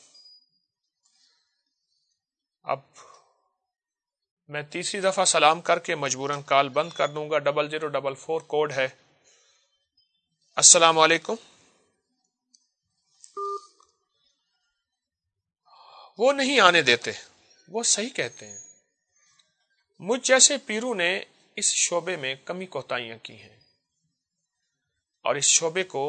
اب میں تیسری دفعہ سلام کر کے مجبوراً کال بند کر دوں گا. Double zero double four code ہے. السلام علیکم. وہ نہیں آنے دیتے, وہ صحیح کہتے ہیں. مجھ جیسے پیروں نے اس شعبے میں کمی کوتاہیاں کی ہیں اور اس شعبے کو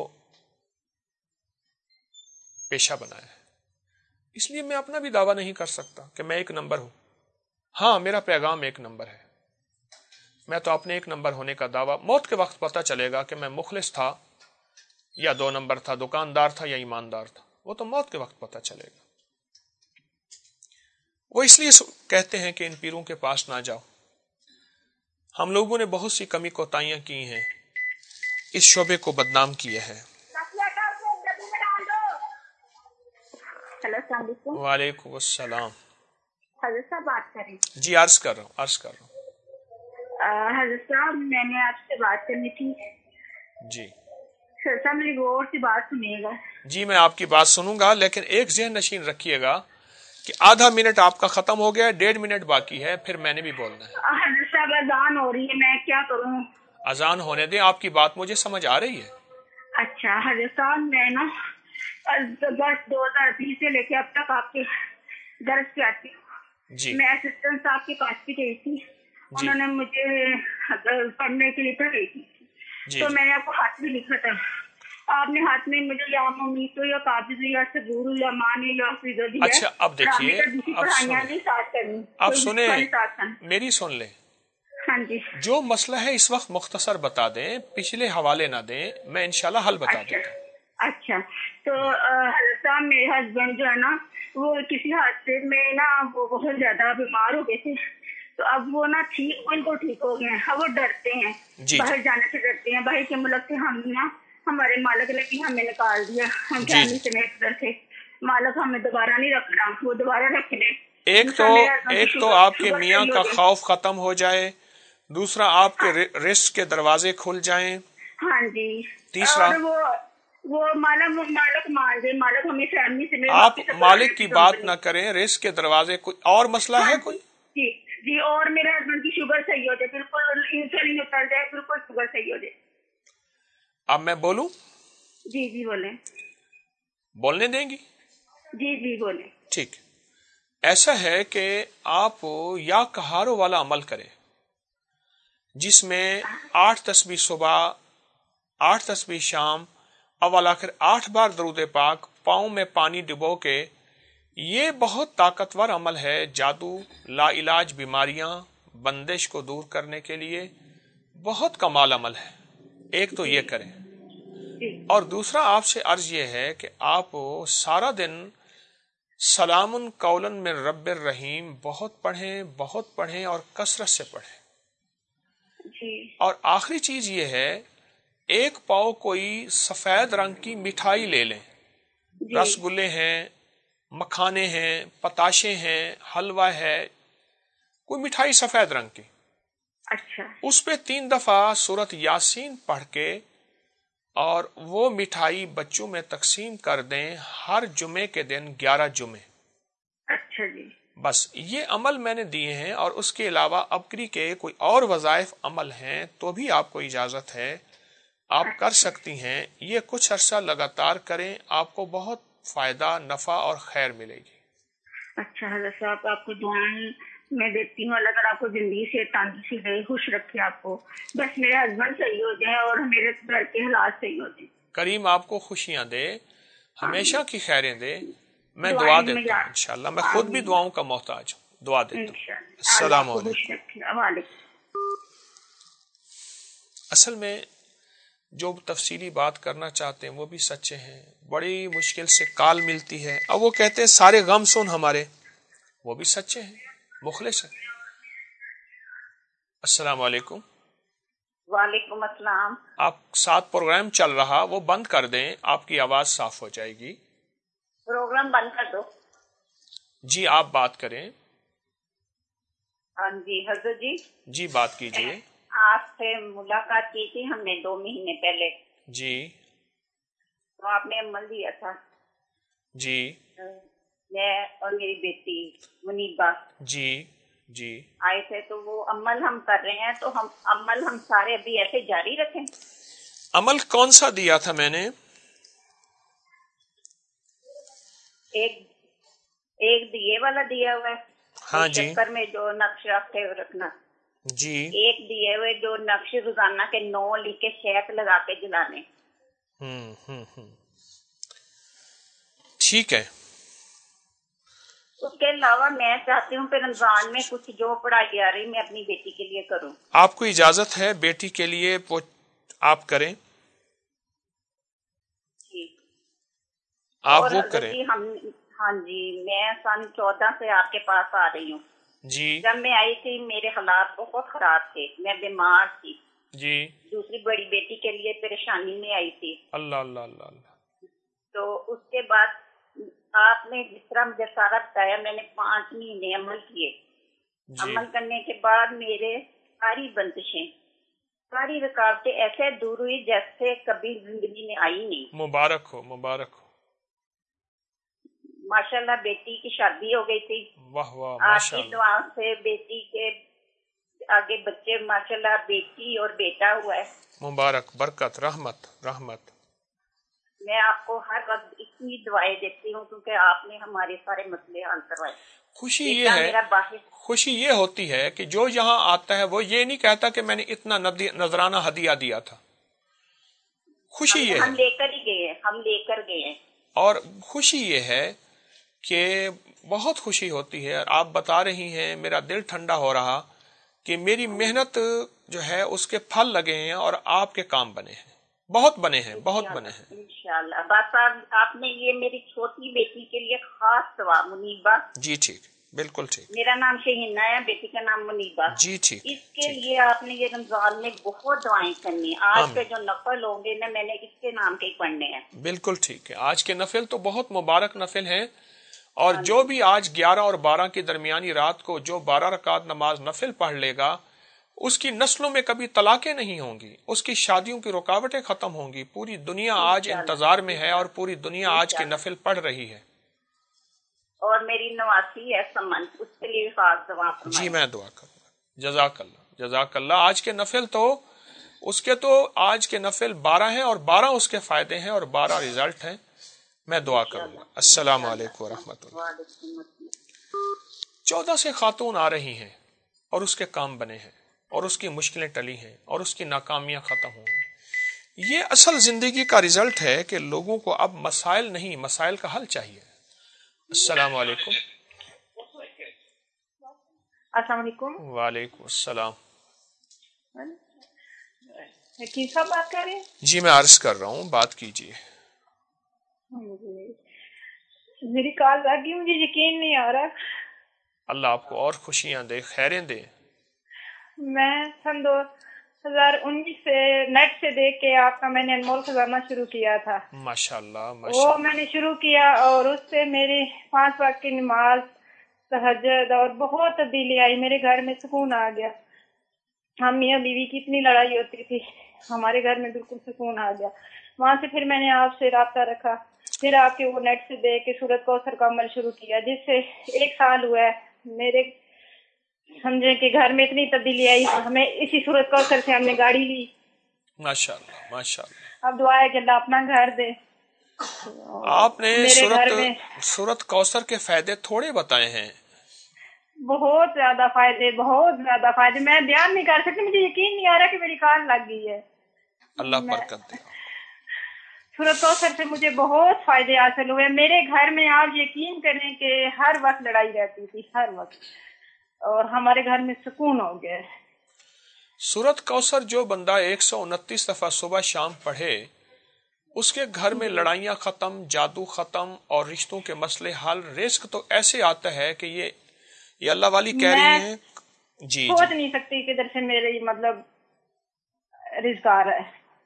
پیشہ بنایا ہے. اس لیے میں اپنا بھی دعویٰ نہیں کر سکتا کہ میں ایک نمبر ہوں. ہاں میرا پیغام ایک نمبر ہے, میں تو اپنے ایک نمبر ہونے کا دعویٰ, موت کے وقت پتہ چلے گا کہ میں مخلص تھا یا دو نمبر تھا, دکاندار تھا یا ایماندار تھا, وہ تو موت کے وقت پتہ چلے گا. وہ اس لیے کہتے ہیں کہ ان پیروں کے پاس نہ جاؤ. ہم لوگوں نے بہت سی کمی کوتاہیاں کی ہیں, اس شعبے کو بدنام کیا ہے. السلام علیکم. وعلیکم السلام. حضرت صاحب بات کر رہی ہوں. جی عرض کر رہا ہوں عرض کر رہا ہوں حضرت صاحب میں نے آپ سے بات کرنی تھی. جی حضرت صاحب میری غور سے بات سنیے گا. جی میں آپ کی بات سنوں گا, لیکن ایک ذہن نشین رکھیے گا کہ آدھا منٹ آپ کا ختم ہو گیا ہے, ڈیڑھ منٹ باقی ہے, پھر میں نے بھی بولنا ہے. حضرت صاحب اذان ہو رہی ہے, میں کیا کروں؟ اذان ہونے دیں, آپ کی بات مجھے سمجھ آ رہی ہے. اچھا حضرت صاحب میں نا بس دو ہزار بیس سے لے کے اب تک آپ کے درس پہ آتی ہوں. جی میں اسسٹنٹ صاحب کے پاس بھی گئی تھی, انہوں نے مجھے پڑھنے کے لیے پڑھائی کی, تو میں نے آپ کو ہاتھ بھی لکھا تھا. آپ نے ہاتھ میں مجھے یا ممیتو یا قابض یا صبور یا مانی یا فضل دیا. اچھا اب دیکھیے, اب سنیں, میری سن لیں. ہاں جی. جو مسئلہ ہے اس وقت مختصر بتا دیں, پچھلے حوالے نہ دیں, میں انشاءاللہ حل بتا دوں. اچھا تو حضرت صاحب میرے ہسبینڈ جو ہے نا وہ کسی حادثے میں نا وہ بہت زیادہ بیمار ہو گئے تھے, تو اب وہ نا ٹھیک ان کو ٹھیک ہو گئے ہیں. اب وہ ڈرتے ہیں, باہر جانے سے ڈرتے ہیں. باہر کے ملک سے ہم نا ہمارے مالک نے بھی ہمیں نکال دیا, ہم فیملی سمیت ادھر سے. مالک ہمیں دوبارہ نہیں رکھ رہا, وہ دوبارہ رکھ لے. ایک تو ایک تو آپ کے میاں کا خوف ختم ہو جائے, دوسرا آپ کے رزق کے دروازے کھل جائیں. ہاں جی. تیسرا وہ وہ مالک مالک مان دے, مالک ہمیں فیملی سے. آپ مالک کی بات نہ کریں, رزق کے دروازے. کوئی اور مسئلہ ہے کوئی؟ جی جی. اور میرے ہسبینڈ کی شوگر صحیح ہو جائے, بالکل انسولین اتر جائے, بالکل شوگر صحیح ہو جائے. اب میں بولوں؟ جی جی بولیں. بولنے دیں گی؟ جی جی بولیں. ٹھیک. ایسا ہے کہ آپ یا کہارو والا عمل کریں جس میں آٹھ تسبیح صبح, آٹھ تسبیح شام, اول آخر آٹھ بار درود پاک, پاؤں میں پانی ڈبو کے. یہ بہت طاقتور عمل ہے, جادو, لا علاج بیماریاں, بندش کو دور کرنے کے لیے بہت کمال عمل ہے. ایک تو یہ کریں, اور دوسرا آپ سے عرض یہ ہے کہ آپ سارا دن سلام قولاً من رب الرحیم بہت پڑھیں, بہت پڑھیں اور کثرت سے پڑھیں. اور آخری چیز یہ ہے, ایک پاؤ کوئی سفید رنگ کی مٹھائی لے لیں. رس گلے ہیں, مکھانے ہیں, پتاشے ہیں, حلوہ ہے, کوئی مٹھائی سفید رنگ کی. اچھا. اس پہ تین دفعہ سورت یاسین پڑھ کے اور وہ مٹھائی بچوں میں تقسیم کر دیں ہر جمعے کے دن, گیارہ جمعے. اچھا جی. بس یہ عمل میں نے دیے ہیں, اور اس کے علاوہ ابکری کے کوئی اور وظائف عمل ہیں تو بھی آپ کو اجازت ہے, آپ کر سکتی ہیں. یہ کچھ عرصہ لگاتار کریں, آپ کو بہت فائدہ, نفع اور خیر ملے گی. اچھا حضرت صاحب, آپ کو دعائیں میں دیتی ہوں, اللہ تعالیٰ آپ کو زندگی سے تندرستی دے, خوش رکھے آپ کو. بس میرے ہسبینڈ صحیح ہو جائے اور میرے گھر کے حالات صحیح ہو جائیں. کریم آپ کو خوشیاں دے, ہمیشہ کی خیریں دے. میں دعا دیتا ہوں انشاءاللہ, میں خود بھی دعاؤں کا محتاج ہوں. دعا دیتا ہوں. السلام علیکم. اصل میں جو تفصیلی بات کرنا چاہتے ہیں وہ بھی سچے ہیں, بڑی مشکل سے کال ملتی ہے. اب وہ کہتے ہیں سارے غم سن ہمارے, وہ بھی سچے ہیں, مخلص ہیں. السلام علیکم. وعلیکم السلام. آپ ساتھ پروگرام چل رہا, وہ بند کر دیں, آپ کی آواز صاف ہو جائے گی. پروگرام بند کر دو. جی آپ بات کریں. ہاں جی حضرت جی. جی بات کیجئے. آپ سے ملاقات کی تھی ہم نے دو مہینے پہلے. جی. تو آپ نے عمل دیا تھا. جی. میں اور میری بیٹی منیبہ. جی جی. آئے تھے تو وہ عمل ہم کر رہے ہیں, تو ہم عمل ہم سارے ابھی ایسے جاری رکھیں. عمل کون سا دیا تھا میں نے؟ ایک ایک دیے والا دیا ہوا ہے. ہاں جی. چکر میں جو نقش رکھتے رکھنا. جی. ایک دیے ہوئے جو نقش روزانہ کے نو لکھ کے شہد لگا کے جلانے. ہوں ہوں ہوں ٹھیک ہے. اس کے علاوہ میں چاہتی ہوں کہ رمضان میں کچھ جو پڑھائی آ رہی میں اپنی بیٹی کے لیے کروں. آپ کو اجازت ہے بیٹی کے لیے وہ آپ کریں؟ جی آپ وہ کریں. ہم ہاں جی, میں سن چودہ سے آپ کے پاس آ رہی ہوں. جی. جب میں آئی تھی میرے حالات بہت خراب تھے, میں بیمار تھی. جی. دوسری بڑی بیٹی کے لیے پریشانی میں آئی تھی. اللہ اللہ اللہ اللہ. تو اس کے بعد آپ نے جس طرح مجھے سارا بتایا, میں نے پانچ مہینے عمل کیے. جی. عمل کرنے کے بعد میرے ساری بندشیں, ساری رکاوٹیں ایسے دور ہوئی جیسے کبھی زندگی میں آئی نہیں. مبارک ہو, مبارک ہو. ماشاءاللہ بیٹی کی شادی ہو گئی تھی. واہ واہ, آپ کی دعا سے بیٹی کے آگے بچے ماشاءاللہ بیٹی اور بیٹا ہوا ہے. مبارک, برکت, رحمت رحمت. میں آپ کو ہر وقت اتنی دعائیں دیتی ہوں کیونکہ آپ نے ہمارے سارے مسئلے حل کروائے. خوشی یہ ہے خوشی یہ ہوتی ہے کہ جو یہاں آتا ہے وہ یہ نہیں کہتا کہ میں نے اتنا نذرانہ ہدیہ دیا تھا. خوشی یہ ہم لے کر ہی گئے ہیں, ہم لے کر گئے ہیں. اور خوشی یہ ہے کہ بہت خوشی ہوتی ہے. آپ بتا رہی ہیں, میرا دل ٹھنڈا ہو رہا کہ میری محنت جو ہے اس کے پھل لگے ہیں اور آپ کے کام بنے ہیں, بہت بنے ہیں, بہت بنے ہیں انشاءاللہ. بس آپ نے یہ میری چھوٹی بیٹی کے لیے خاص دعا منیبہ. جی ٹھیک. बिल्कुल ठीक। मेरा नाम शहीना है, बेटी का नाम मुनीबा। जी ठीक। इसके लिए आपने ये रमजान में बहुत दुआएं करनी। आज के जो नफल होंगे ना, मैंने इसके नाम के पढ़ने हैं। बिल्कुल ठीक है। आज के नफिल तो बहुत मुबारक नफिल हैं, और जो भी आज ग्यारह और बारह की दरमियानी रात को जो बारह रकात नमाज नफिल पढ़ लेगा, उसकी नस्लों में कभी तलाकें नहीं होंगी, उसकी शादियों की रुकावटें खत्म होंगी। पूरी दुनिया आज इंतजार में है और पूरी दुनिया आज के नफिल पढ़ रही है। और मेरी नवासी है समन, उसके लिए खास दुआ फरमाइए। जी मैं दुआ करूंगा। जज़ाकल्लाह जज़ाकल्लाह। आज के नफिल तो उसके तो आज के नफिल बारह हैं और बारह उसके फायदे हैं और बारह रिजल्ट हैं। मैं दुआ करूंगा। अस्सलाम वालेकुम रहमतुल्लाह। चौदह से खातून आ रही हैं और उसके काम बने हैं और उसकी मुश्किलें टली हैं और उसकी नाकामियां खत्म हुई। ये असल जिंदगी का रिजल्ट है कि लोगों को अब मसाइल नहीं, मसाइल का हल चाहिए। अस्सलाम वालेकुम। अस्सलाम वालेकुम। वालेकुम अस्सलाम। की साहब बात कर रहे हैं? जी मैं अर्ज कर रहा हूँ, बात कीजिए। मेरी कॉल लगी, मुझे यकीन नहीं आ रहा। अल्लाह आपको और खुशियां दे, खैरें दे। मैं सन दो हजार उन्नीस से नेट से देख के आपका मैंने अनमोल खजाना शुरू किया था। माशाल्लाह माशाल्लाह। वो मैंने शुरू किया और उससे मेरी पांच वक्त की नमाज, तहज्जुद और बहुत तब्दीली आई। मेरे घर में सुकून आ गया। हम मियाँ बीवी की इतनी लड़ाई होती थी, हमारे घर में बिल्कुल सुकून आ गया। वहाँ से फिर मैंने आपसे राब्ता रखा, फिर आपके वो नेट से देख के सूरत कौसर का अमल शुरू किया, जिससे एक साल हुआ है मेरे समझे कि घर में इतनी तब्दीली आई। हमें इसी सूरत कौसर से हमने गाड़ी ली। माशाल्लाह माशाल्लाह। अब दुआ है कि अल्लाह अपना घर दे। आपने सूरत सूरत कौसर के फायदे थोड़े बताए हैं। बहुत ज्यादा फायदे, बहुत ज्यादा फायदे, मैं बयान नहीं कर सकती। मुझे यकीन नहीं आ रहा कि मेरी कॉल लग गई है। अल्लाह बरकत दे। सूरत कौसर से मुझे बहुत फायदे हासिल हुए। मेरे घर में आप यकीन करें कि हर वक्त लड़ाई रहती थी, हर वक्त, और हमारे घर में सुकून हो गया। सूरत कौसर जो बंदा एक सौ उनतीस दफा सुबह शाम पढ़े, उसके घर में लड़ाइयां खत्म, जादू खत्म और रिश्तों के मसले हल। रिस्क तो ऐसे आता है कि ये ये अल्लाह वाली कह रही है। जी सोच नहीं सकती किधर से मेरे मतलब रिस्क आ रहा है।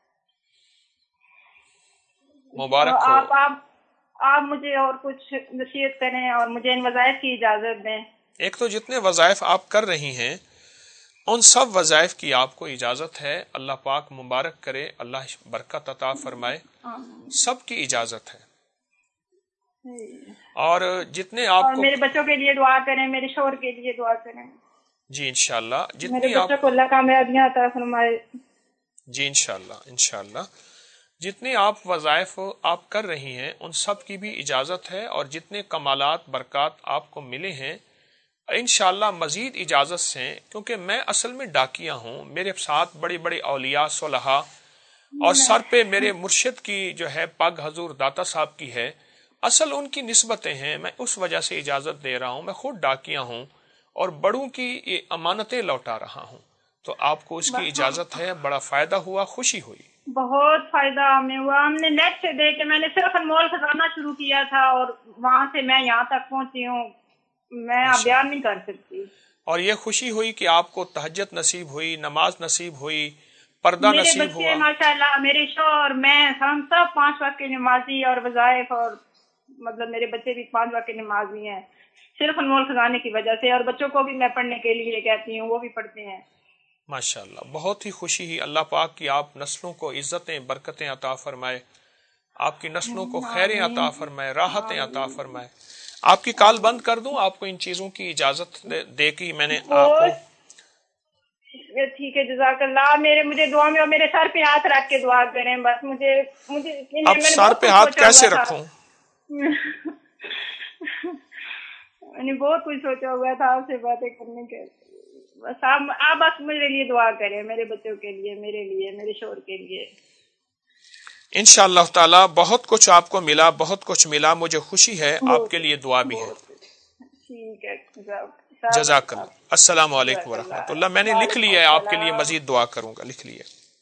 मुबारक तो हो। आप आप आप मुझे और कुछ नसीहत करें और मुझे इन वज़ाइफ की इजाजत दें। एक तो जितने वज़ाइफ आप कर रही हैं, उन सब वज़ाइफ की आपको इजाजत है। अल्लाह पाक मुबारक करे, अल्लाह बरकत अता फरमाए, सब की इजाजत है। और जितने आपको, और मेरे बच्चों के लिए दुआ करें, मेरे शोहर के लिए दुआ करें। जी इंशाल्लाह। जितनी मेरे बच्चों को अल्लाह कामयाबियां अता फरमाए। जी इंशाल्लाह इंशाल्लाह। जितने आप वज़ाइफ आप कर रही हैं, उन सब की भी इजाजत है। और जितने कमालात बरकत आपको मिले हैं, इंशाल्लाह मजीद इजाजत से, क्योंकि मैं असल में डाकिया हूँ। मेरे साथ बड़ी बड़ी औलिया सुलहा और सर पे मेरे मुर्शिद की जो है पग हजूर दाता साहब की है। असल उनकी निस्बतें हैं, मैं उस वजह से इजाजत दे रहा हूँ। मैं खुद डाकिया हूँ और बड़ों की ये अमानतें लौटा रहा हूँ। तो आपको उसकी इजाजत है। बड़ा फायदा हुआ, खुशी हुई, बहुत फायदा हमें हुआ। हमने नेट से देख के, मैंने सिर्फ अनमोल खजाना शुरू किया था और वहाँ से मैं यहाँ तक पहुँची हूँ। मैं अब बयान नहीं कर सकती। और ये खुशी हुई कि आपको तहज्जुद नसीब हुई, नमाज नसीब हुई, पर्दा नसीब हुआ। माशाल्लाह मेरे शौहर, मैं, हम सब पांच वक्त की नमाजी और वज़ाइफ, और मतलब मेरे बच्चे भी पांच वक्त की नमाजी हैं, सिर्फ अनमोल खजाने की वजह से। और बच्चों को भी मैं पढ़ने के लिए कहती हूँ, वो भी पढ़ते हैं। माशाल्लाह, बहुत ही खुशी ही। अल्लाह पाक की आप नस्लों को इज्जतें बरकतें अता फरमाए, आपकी नस्लों को खैरें अता फरमाए, राहतें अता फरमाए। आपकी कॉल बंद कर दूं? आपको इन चीजों की इजाजत दे, दे की मैंने आपको। ठीक है, जज़ाकल्लाह। मेरे मुझे दुआ में और मेरे सर पे हाथ रख के दुआ करें बस। मुझे मुझे अब सर पे हाथ कैसे रखूं? मैंने बहुत कुछ सोचा हुआ था आपसे बातें करने के। बस आप आप बस मेरे लिए दुआ करें, मेरे बच्चों के लिए, मेरे लिए, मेरे शोहर के लिए। इंशाअल्लाह ताला बहुत कुछ आपको मिला, बहुत कुछ मिला। मुझे खुशी है, आपके लिए दुआ भी है। ठीक है, जज़ाकल्लाह। अस्सलाम वालेकुम वरहमतुल्लाह। मैंने लिख लिया है, आपके लिए मजीद दुआ करूंगा, लिख लिया।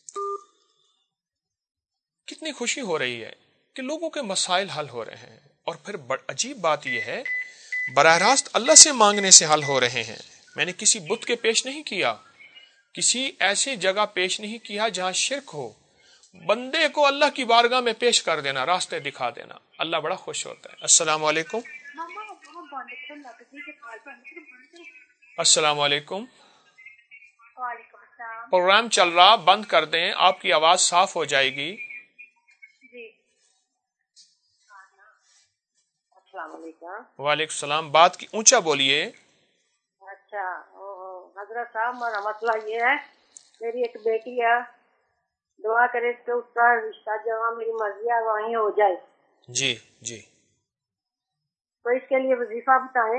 कितनी खुशी हो रही है कि लोगों के मसाइल हल हो रहे हैं। और फिर अजीब बात यह है, براہ راست اللہ سے مانگنے سے حل ہو رہے ہیں. میں نے کسی بت کے پیش نہیں کیا, کسی ایسی جگہ پیش نہیں کیا جہاں شرک ہو. بندے کو اللہ کی بارگاہ میں پیش کر دینا, راستے دکھا دینا, اللہ بڑا خوش ہوتا ہے. السلام علیکم. السلام علیکم. پروگرام چل رہا, بند کر دیں, آپ کی آواز صاف ہو جائے گی. السلام علیکم. وعلیکم السلام. بات کی اونچا بولیے. اچھا حضرت صاحب, میرا مسئلہ یہ ہے, میری ایک بیٹی ہے, دعا کرے کہ اس کا رشتہ جہاں میری مرضی ہے وہیں ہو جائے. جی جی. تو اس کے لیے وظیفہ بتائیں.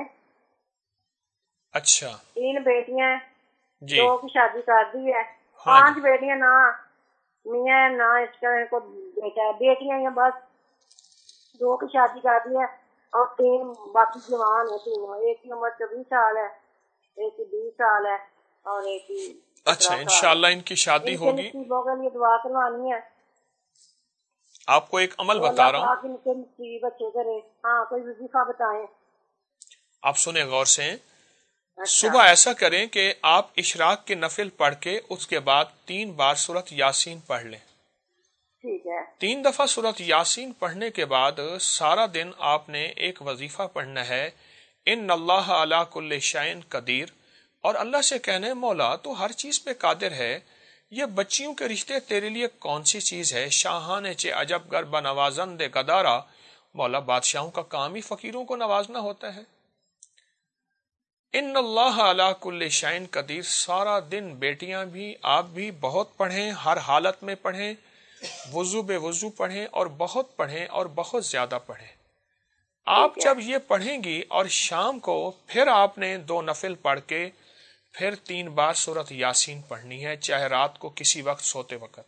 اچھا. تین بیٹیاں ہیں, جی. دو کی شادی کر دی ہے, ہاں پانچ جی. بیٹیاں نہ میاں ہے نہ اس کا کو بیٹا ہے, بیٹیاں ہیں بس, دو کی شادی کر دی ہے اور تین باقی جوان ہے تینوں. ایک کی عمر چوبیس سال ہے, ایک کی بیس سال ہے اور ایک کی. اچھا, انشاءاللہ ان کی شادی ہوگی. نصیبوں کے لیے دعا کروانی ہے. آپ کو ایک عمل بتا رہا ہوں, ان کے نصیب اچھے کرے. ہاں کوئی وظیفہ بتائیں. آپ سنیں غور سے. صبح ایسا کریں کہ آپ اشراق کے نفل پڑھ کے اس کے بعد تین بار سورۃ یاسین پڑھ لیں. ٹھیک ہے. تین دفعہ سورۃ یاسین پڑھنے کے بعد سارا دن آپ نے ایک وظیفہ پڑھنا ہے, ان اللہ علی کل شیء قدیر, اور اللہ سے کہنے مولا تو ہر چیز پہ قادر ہے, یہ بچیوں کے رشتے تیرے لیے کون سی چیز ہے, شاہان چے عجب گر بنوازن دے گدارا. مولا بادشاہوں کا کام ہی فقیروں کو نوازنا ہوتا ہے. ان اللہ علی کل شیء قدیر, سارا دن بیٹیاں بھی آپ بھی بہت پڑھیں, ہر حالت میں پڑھیں, وضو بے وضو پڑھیں اور بہت پڑھیں اور بہت زیادہ پڑھیں. آپ جب یہ پڑھیں گی اور شام کو پھر آپ نے دو نفل پڑھ کے پھر تین بار سورۃ یاسین پڑھنی ہے, چاہے رات کو کسی وقت سوتے وقت.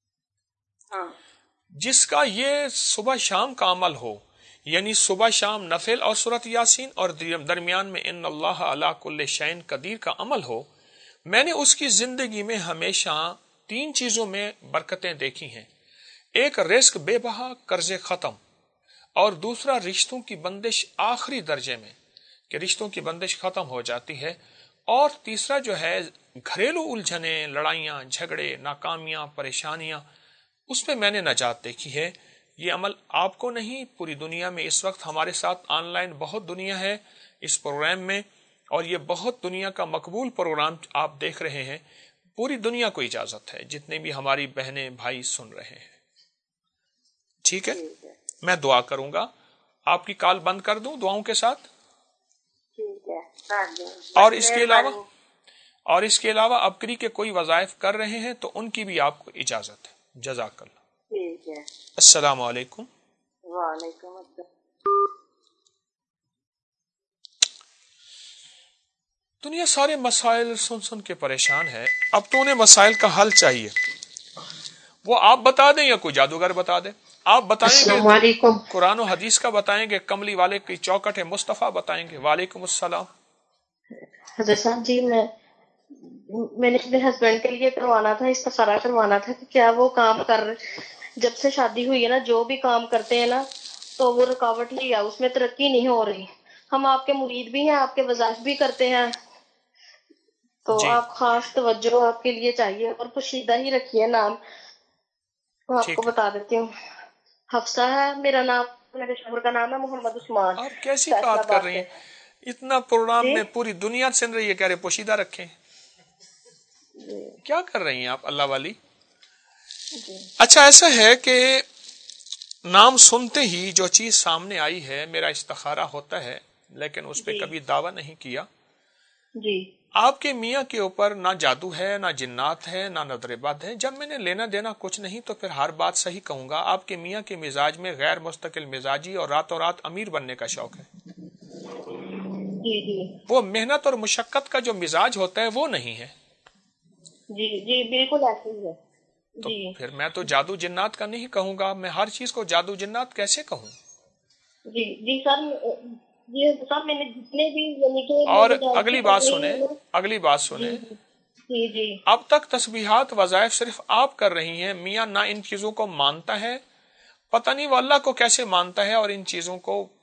جس کا یہ صبح شام کا عمل ہو, یعنی صبح شام نفل اور سورۃ یاسین اور درمیان میں ان اللہ علی کل شیء قدیر کا عمل ہو, میں نے اس کی زندگی میں ہمیشہ تین چیزوں میں برکتیں دیکھی ہیں. ایک رزق بے بہا, قرض ختم, اور دوسرا رشتوں کی بندش آخری درجے میں کہ رشتوں کی بندش ختم ہو جاتی ہے, اور تیسرا جو ہے گھریلو الجھنیں, لڑائیاں, جھگڑے, ناکامیاں, پریشانیاں, اس میں میں نے نجات دیکھی ہے. یہ عمل آپ کو نہیں, پوری دنیا میں اس وقت ہمارے ساتھ آن لائن بہت دنیا ہے اس پروگرام میں, اور یہ بہت دنیا کا مقبول پروگرام آپ دیکھ رہے ہیں. پوری دنیا کو اجازت ہے, جتنے بھی ہماری بہنیں بھائی سن رہے ہیں. ٹھیک ہے, میں دعا کروں گا. آپ کی کال بند کر دوں دعاؤں کے ساتھ. اور اس کے علاوہ اور اس کے علاوہ ابکری کے کوئی وظائف کر رہے ہیں تو ان کی بھی آپ کو اجازت ہے. جزاک اللہ. ٹھیک ہے. السلام علیکم. وعلیکم السلام. دنیا سارے مسائل سن سن کے پریشان ہے. اب تو انہیں مسائل کا حل چاہیے. وہ آپ بتا دیں یا کوئی جادوگر بتا دے. آپ بتائیں گے قرآن و حدیث کا بتائیں گے, کملی والے کی چوکٹ مصطفیٰ بتائیں گے. وعلیکم السلام. حضرت صاحب جی, میں میں نے اپنے ہسبینڈ کے لیے کروانا تھا, استخارہ کروانا تھا کہ کیا وہ کام کر, جب سے شادی ہوئی ہے نا جو بھی کام کرتے ہیں نا تو وہ رکاوٹ ہی ہے, اس میں ترقی نہیں ہو رہی. ہم آپ کے مرید بھی ہیں, آپ کے وظائف بھی کرتے ہیں, تو جی. آپ خاص توجہ آپ کے لیے چاہیے, اور پوشیدہ ہی رکھیے نام. آپ کو بتا دیتی ہوں, حفصہ ہے میرا نام, میرے شوہر کا نام ہے محمد عثمان. آپ کیسی بات کر رہی ہیں, اتنا پروگرام جی؟ میں پوری دنیا سن رہی ہے, کہہ رہے پوشیدہ رکھیں. جی. کیا کر رہی ہیں آپ اللہ والی. جی. اچھا ایسا ہے کہ نام سنتے ہی جو چیز سامنے آئی ہے, میرا استخارہ ہوتا ہے, لیکن اس پہ جی. کبھی دعویٰ نہیں کیا. جی. آپ کے میاں کے اوپر نہ جادو ہے, نہ جنات ہے, نہ نظر بد ہے. جب میں نے لینا دینا کچھ نہیں تو پھر ہر بات صحیح کہوں گا. آپ کے میاں کے مزاج میں غیر مستقل مزاجی اور راتوں رات امیر بننے کا شوق ہے. جی جی. وہ محنت اور مشقت کا جو مزاج ہوتا ہے وہ نہیں ہے. جی جی بالکل ایسے ہی ہے. تو پھر میں تو جادو جنات کا نہیں کہوں گا, میں ہر چیز کو جادو جنات کیسے کہوں. جی جی سر, یہ سب میں نے جتنے بھی, اور اگلی بات سنیں اگلی بات سنیں جی جی. اب تک تسبیحات وظائف صرف آپ کر رہی ہیں, میاں نہ ان چیزوں کو مانتا ہے, پتہ نہیں وہ اللہ کو کیسے مانتا ہے اور ان چیزوں کو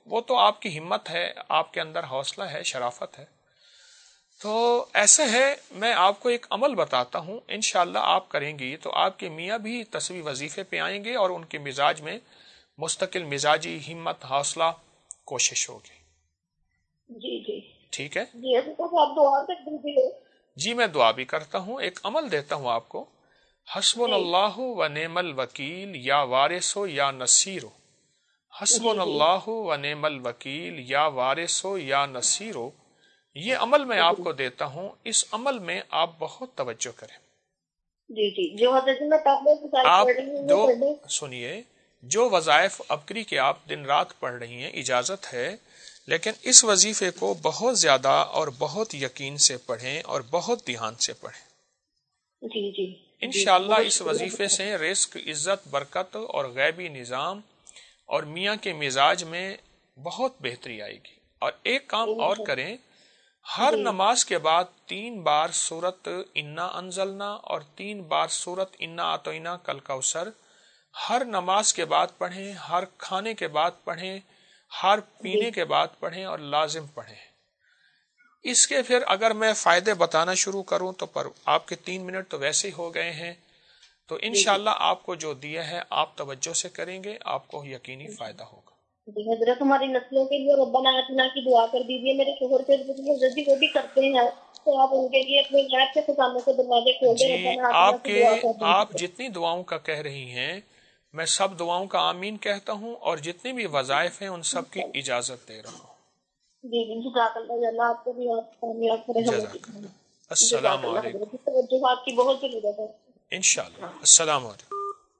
وہ تو آپ کی ہمت ہے، آپ کے اندر حوصلہ ہے، شرافت ہے. تو ایسے ہے، میں آپ کو ایک عمل بتاتا ہوں، انشاءاللہ آپ کریں گی تو آپ کے میاں بھی تسبیح وظیفے پہ آئیں گے اور ان کے مزاج میں مستقل مزاجی ہمت، حوصلہ، کوشش ہوگی. جی جی ٹھیک ہے جی. آپ دعا کر دیجیے. جی میں دعا بھی کرتا ہوں. ایک عمل دیتا ہوں آپ کو، حسبنا اللہ و نعم الوکیل یا وارثو یا نصیرو. حسبنا اللہ و نعم الوکیل یا وارثو یا نصیرو. یہ عمل میں آپ کو دیتا ہوں، اس عمل میں آپ بہت توجہ کریں. جی جی. جو حضرت میں پہلے آپ دو سنیے، جو وظائف ابکری کے آپ دن رات پڑھ رہی ہیں اجازت ہے، لیکن اس وظیفے کو بہت زیادہ اور بہت یقین سے پڑھیں اور بہت دھیان سے پڑھیں. جی جی. انشاءاللہ اس وظیفے سے رزق، عزت، برکت اور غیبی نظام اور میاں کے مزاج میں بہت بہتری آئے گی. اور ایک کام اور کریں، ہر نماز کے بعد تین بار سورت انا انزلنا اور تین بار سورت انا اعطینا کل کوثر ہر نماز کے بعد پڑھیں، ہر کھانے کے بعد پڑھیں، ہر پینے کے بعد پڑھیں اور لازم پڑھیں. اس کے پھر اگر میں فائدے بتانا شروع کروں تو پر آپ کے تین منٹ تو ویسے ہی ہو گئے ہیں. تو انشاءاللہ آپ کو جو دیا ہے آپ توجہ سے کریں گے، آپ کو یقینی فائدہ ہوگا. جی حضرت ہماری نسلوں کے لیے ربنا آتنا کی دعا کر دیجیے. میرے شوہر کے حضرت جی وہ بھی کرتے ہیں، تو آپ ان کے لیے اپنے غیب کے خزانوں کے دروازے کھول دیں. جی آپ کے آپ جتنی دعاؤں کا کہہ رہی ہیں میں سب دعاؤں کا آمین کہتا ہوں، اور جتنے بھی وظائف ہیں ان سب کی اجازت دے رہا ہوں. جی جی. جزاک اللہ. اللہ آپ کو بھی کامیاب کرے. جزاک اللہ. السلام علیکم. توجہ آپ کی بہت ضرورت ہے. انشاءاللہ. السلام علیکم.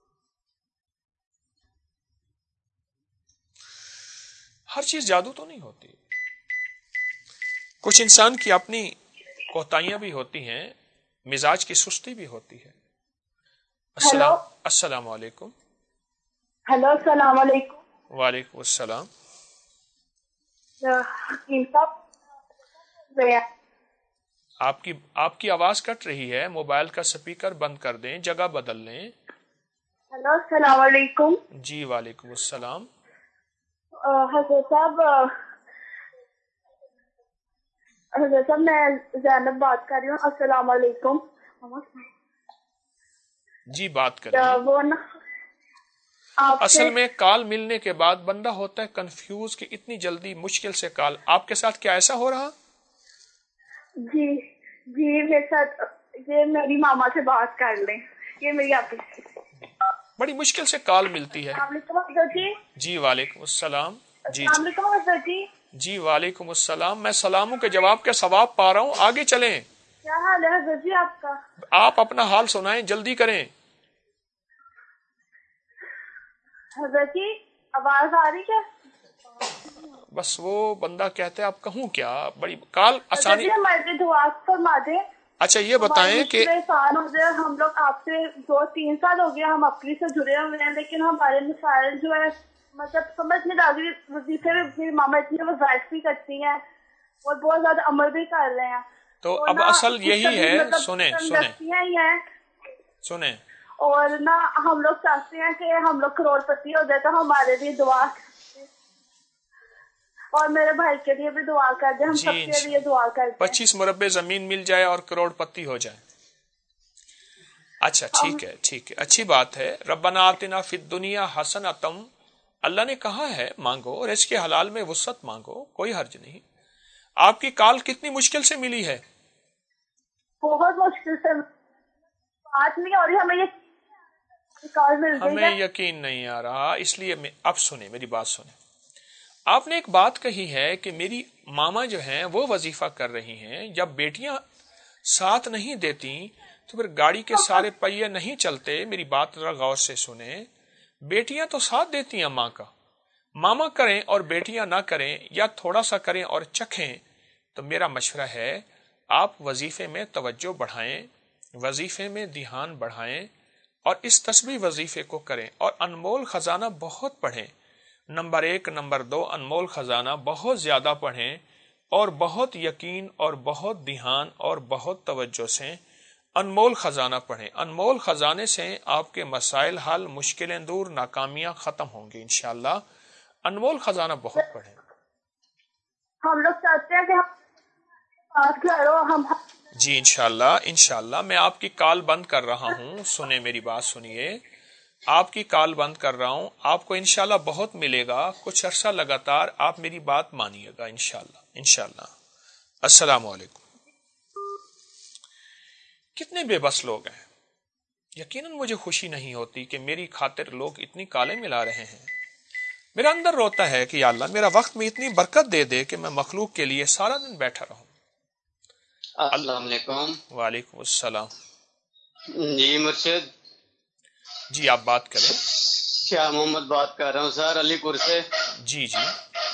ہر چیز جادو تو نہیں ہوتی، کچھ انسان کی اپنی کوتاہیاں بھی ہوتی ہیں، مزاج کی سستی بھی ہوتی ہے. السلام السلام علیکم. ہیلو السلام علیکم. وعلیکم السلام. حکیم صاحب آپ کی آپ کی آواز کٹ رہی ہے، موبائل کا سپیکر بند کر دیں، جگہ بدل لیں. ہیلو السلام علیکم. جی وعلیکم السلام. حضرت صاحب حضرت صاحب میں زینب بات کر رہی ہوں. السلام علیکم. جی بات کریں. وہ نا اصل میں کال ملنے کے بعد بندہ ہوتا ہے کنفیوز کہ اتنی جلدی مشکل سے کال. آپ کے ساتھ کیا ایسا ہو رہا؟ جی جی میرے ساتھ یہ میری ماما سے بات کر لیں. یہ میری آپ بڑی مشکل سے کال ملتی ہے. جی جی وعلیکم السلام. جی جی جی وعلیکم السلام. میں سلاموں کے جواب کے ثواب پا رہا ہوں. آگے چلیں. کیا حال ہے حضرت جی آپ کا؟ آپ اپنا حال سنائیں، جلدی کریں. حضرت جی آواز آ رہی ہے؟ بس وہ بندہ کہتے ہیں آپ کہوں کیا، بڑی کال آسانی. ہماری دعا فرما دیں. اچھا یہ بتائیں کہ آسان ہو جائے. ہم لوگ آپ سے دو تین سال ہو گیا ہم اپنی سے جڑے ہوئے ہیں، لیکن ہمارے مسائل جو ہے مطلب سمجھ نہیں آتی. وظیفے میں ماما اتنی وظائف بھی کرتی ہیں اور بہت زیادہ عمل بھی کر رہے ہیں. تو اب اصل یہی ہے، سنیں سنیں سنیں اور نہ ہم لوگ چاہتے ہیں کہ ہم لوگ کروڑ پتی ہو جائے، تو ہمارے لیے دعا اور میرے بھائی کے لیے بھی دعا کر دیں. ہم سب کے لیے دعا کر دیں. پچیس مربع زمین مل جائے اور کروڑ پتی ہو جائے. اچھا ٹھیک ہے ٹھیک ہے اچھی بات ہے. ربنا آتنا فی الدنیا حسنۃ، اللہ نے کہا ہے مانگو اور اس کے حلال میں وسعت مانگو، کوئی حرج نہیں. آپ کی کال کتنی مشکل سے ملی ہے؟ بہت مشکل سے بات نہیں ہو رہی. ہمیں یہ کال مل گئی ہے، ہمیں یقین نہیں آ رہا، اس لیے اب سنیں میری بات سنیں. آپ نے ایک بات کہی ہے کہ میری ماما جو ہیں وہ وظیفہ کر رہی ہیں، جب بیٹیاں ساتھ نہیں دیتی تو پھر گاڑی کے سارے پہیے نہیں چلتے. میری بات ذرا غور سے سنیں. بیٹیاں تو ساتھ دیتی ہیں ماں کا، ماما کریں اور بیٹیاں نہ کریں یا تھوڑا سا کریں اور چکھیں، تو میرا مشورہ ہے آپ وظیفے میں توجہ بڑھائیں، وظیفے میں دھیان بڑھائیں اور اس تسبیح وظیفے کو کریں اور انمول خزانہ بہت پڑھیں. نمبر ایک نمبر دو انمول خزانہ بہت زیادہ پڑھیں اور بہت یقین اور بہت دھیان اور بہت توجہ سے انمول خزانہ پڑھیں. انمول خزانے سے آپ کے مسائل حل، مشکلیں دور، ناکامیاں ختم ہوں گی انشاءاللہ. अनमोल खजाना बहुत पढ़े। हम लोग चाहते हैं कि हम बात करो हम। जी इंशाल्लाह इंशाल्लाह। मैं आपकी कॉल बंद कर रहा हूँ, सुने मेरी बात सुनिए, आपकी कॉल बंद कर रहा हूँ। आपको इंशाल्लाह बहुत मिलेगा, कुछ अरसा लगातार आप मेरी बात मानिएगा इंशाल्लाह इंशाल्लाह। अस्सलाम वालेकुम। कितने बेबस लोग हैं। यकीनन मुझे खुशी नहीं होती कि मेरी खातिर लोग इतनी काले मिला रहे हैं। मेरा अंदर रोता है कि या अल्लाह मेरा वक्त में इतनी बरकत दे दे कि मैं मखलूक के लिए सारा दिन बैठा रहूं। अस्सलाम वालेकुम। वालेकुम अस्सलाम। जी मुर्शिद जी आप बात करें। शाह मोहम्मद बात कर रहा हूँ सर, अलीपुर से। जी जी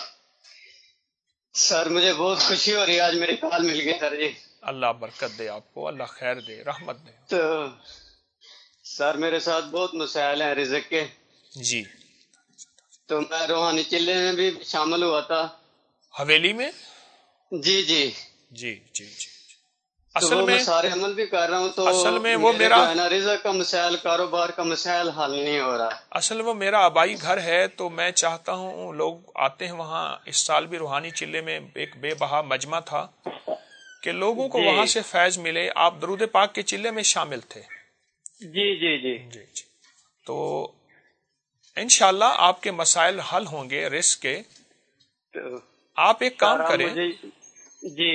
सर मुझे बहुत खुशी हो रही है, आज मेरी कॉल मिल गई सर जी। अल्लाह बरकत दे आपको, अल्लाह खैर दे, रहमत दे। तो सर मेरे साथ बहुत मसाइल हैं रिज़्क़ के। जी तो मैं रूहानी चिल्ले में भी शामिल हुआ था, हवेली में। जी जी जी जी जी असल तो में मैं सारे अमल भी कर रहा हूँ, तो असल में वो मेरा है ना रिज़्क़ का मसाइल, कारोबार का मसाइल हल नहीं हो रहा। असल वो मेरा आबाई घर है, तो मैं चाहता हूँ लोग आते हैं वहाँ। इस साल भी रूहानी चिल्ले में एक बेबहा मजमा था कि लोगों को वहाँ से फैज मिले। आप दरूद पाक के चिल्ले में शामिल थे। जी जी जी जी जी तो इंशाल्लाह आपके मसाइल हल होंगे रिस्क के। तो आप एक काम करें। जी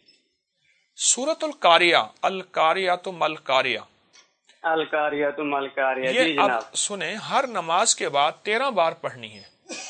सूरतुल कारिया, अल कारिया तो मल कारिया, अल कारिया तो मल कारिया, ये जी जनाब। अब सुने, हर नमाज के बाद तेरह बार पढ़नी है।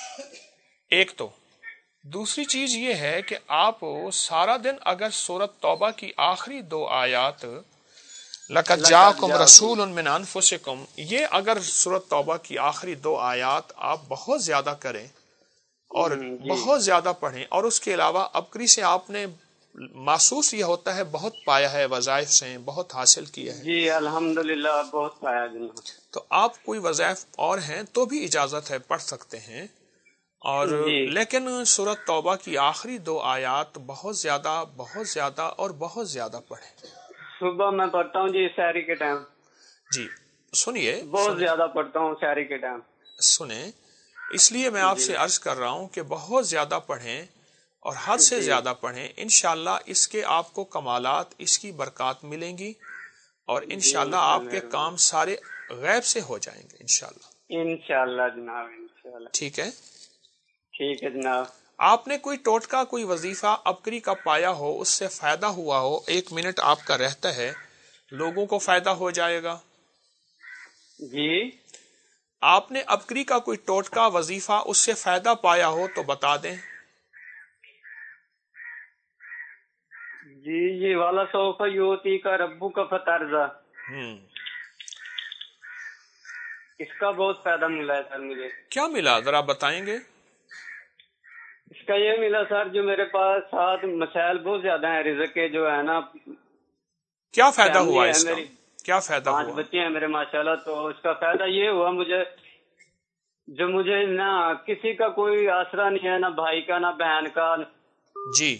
एक तो दूसरी चीज ये है कि आप सारा दिन अगर सूरत तौबा की आखिरी दो आयात लक़द जाअकुम रसूलुन मिन अनफुसिकुम, ये अगर सूरत तौबा की आखिरी दो आयात आप बहुत ज्यादा करें और बहुत ज्यादा पढ़ें, और उसके अलावा अबकरी से आपने महसूस ये होता है बहुत पाया है, वज़ाइफ से बहुत हासिल किया है। जी अल्हम्दुलिल्लाह बहुत पाया जनाब। तो आप कोई वज़ाइफ और हैं तो भी इजाजत है, पढ़ सकते हैं। और लेकिन सूरत तौबा की आखिरी दो आयात बहुत ज्यादा बहुत ज्यादा और बहुत ज्यादा पढ़ें। सुबह मैं पढ़ता हूँ जी सहरी के टाइम। जी सुनिए, बहुत ज्यादा पढ़ता हूँ सहरी के टाइम। सुने, इसलिए मैं आपसे अर्ज कर रहा हूँ कि बहुत ज्यादा पढ़ें और हद से ज्यादा पढ़ें। इंशाल्लाह इसके आपको कमालात, इसकी बरकत मिलेंगी और इंशाल्लाह आपके काम सारे गैब से हो जाएंगे इंशाल्लाह। इंशाल्लाह जनाब, इंशाल्लाह। ठीक है, ठीक है जनाब। आपने कोई टोटका, कोई वजीफा अबकरी का पाया हो, उससे फायदा हुआ हो, एक मिनट आपका रहता है, लोगों को फायदा हो जाएगा। जी आपने अबकरी का कोई टोटका, वजीफा, उससे फायदा पाया हो तो बता दें। जी ये वाला सौफा युती का रब्बू का फतरजा, हम्म इसका बहुत फायदा मिला है सर मुझे। क्या मिला जरा बताएंगे। इसका ये मिला सर, जो मेरे पास साथ मसाइल बहुत ज्यादा हैं रिज़्क़ के, जो है ना। क्या फायदा हुआ इसका? क्या फायदा पांच हुआ? बच्चे हैं मेरे माशाल्लाह। तो इसका फायदा ये हुआ मुझे, जो मुझे ना किसी का कोई आसरा नहीं है, ना भाई का ना बहन का। जी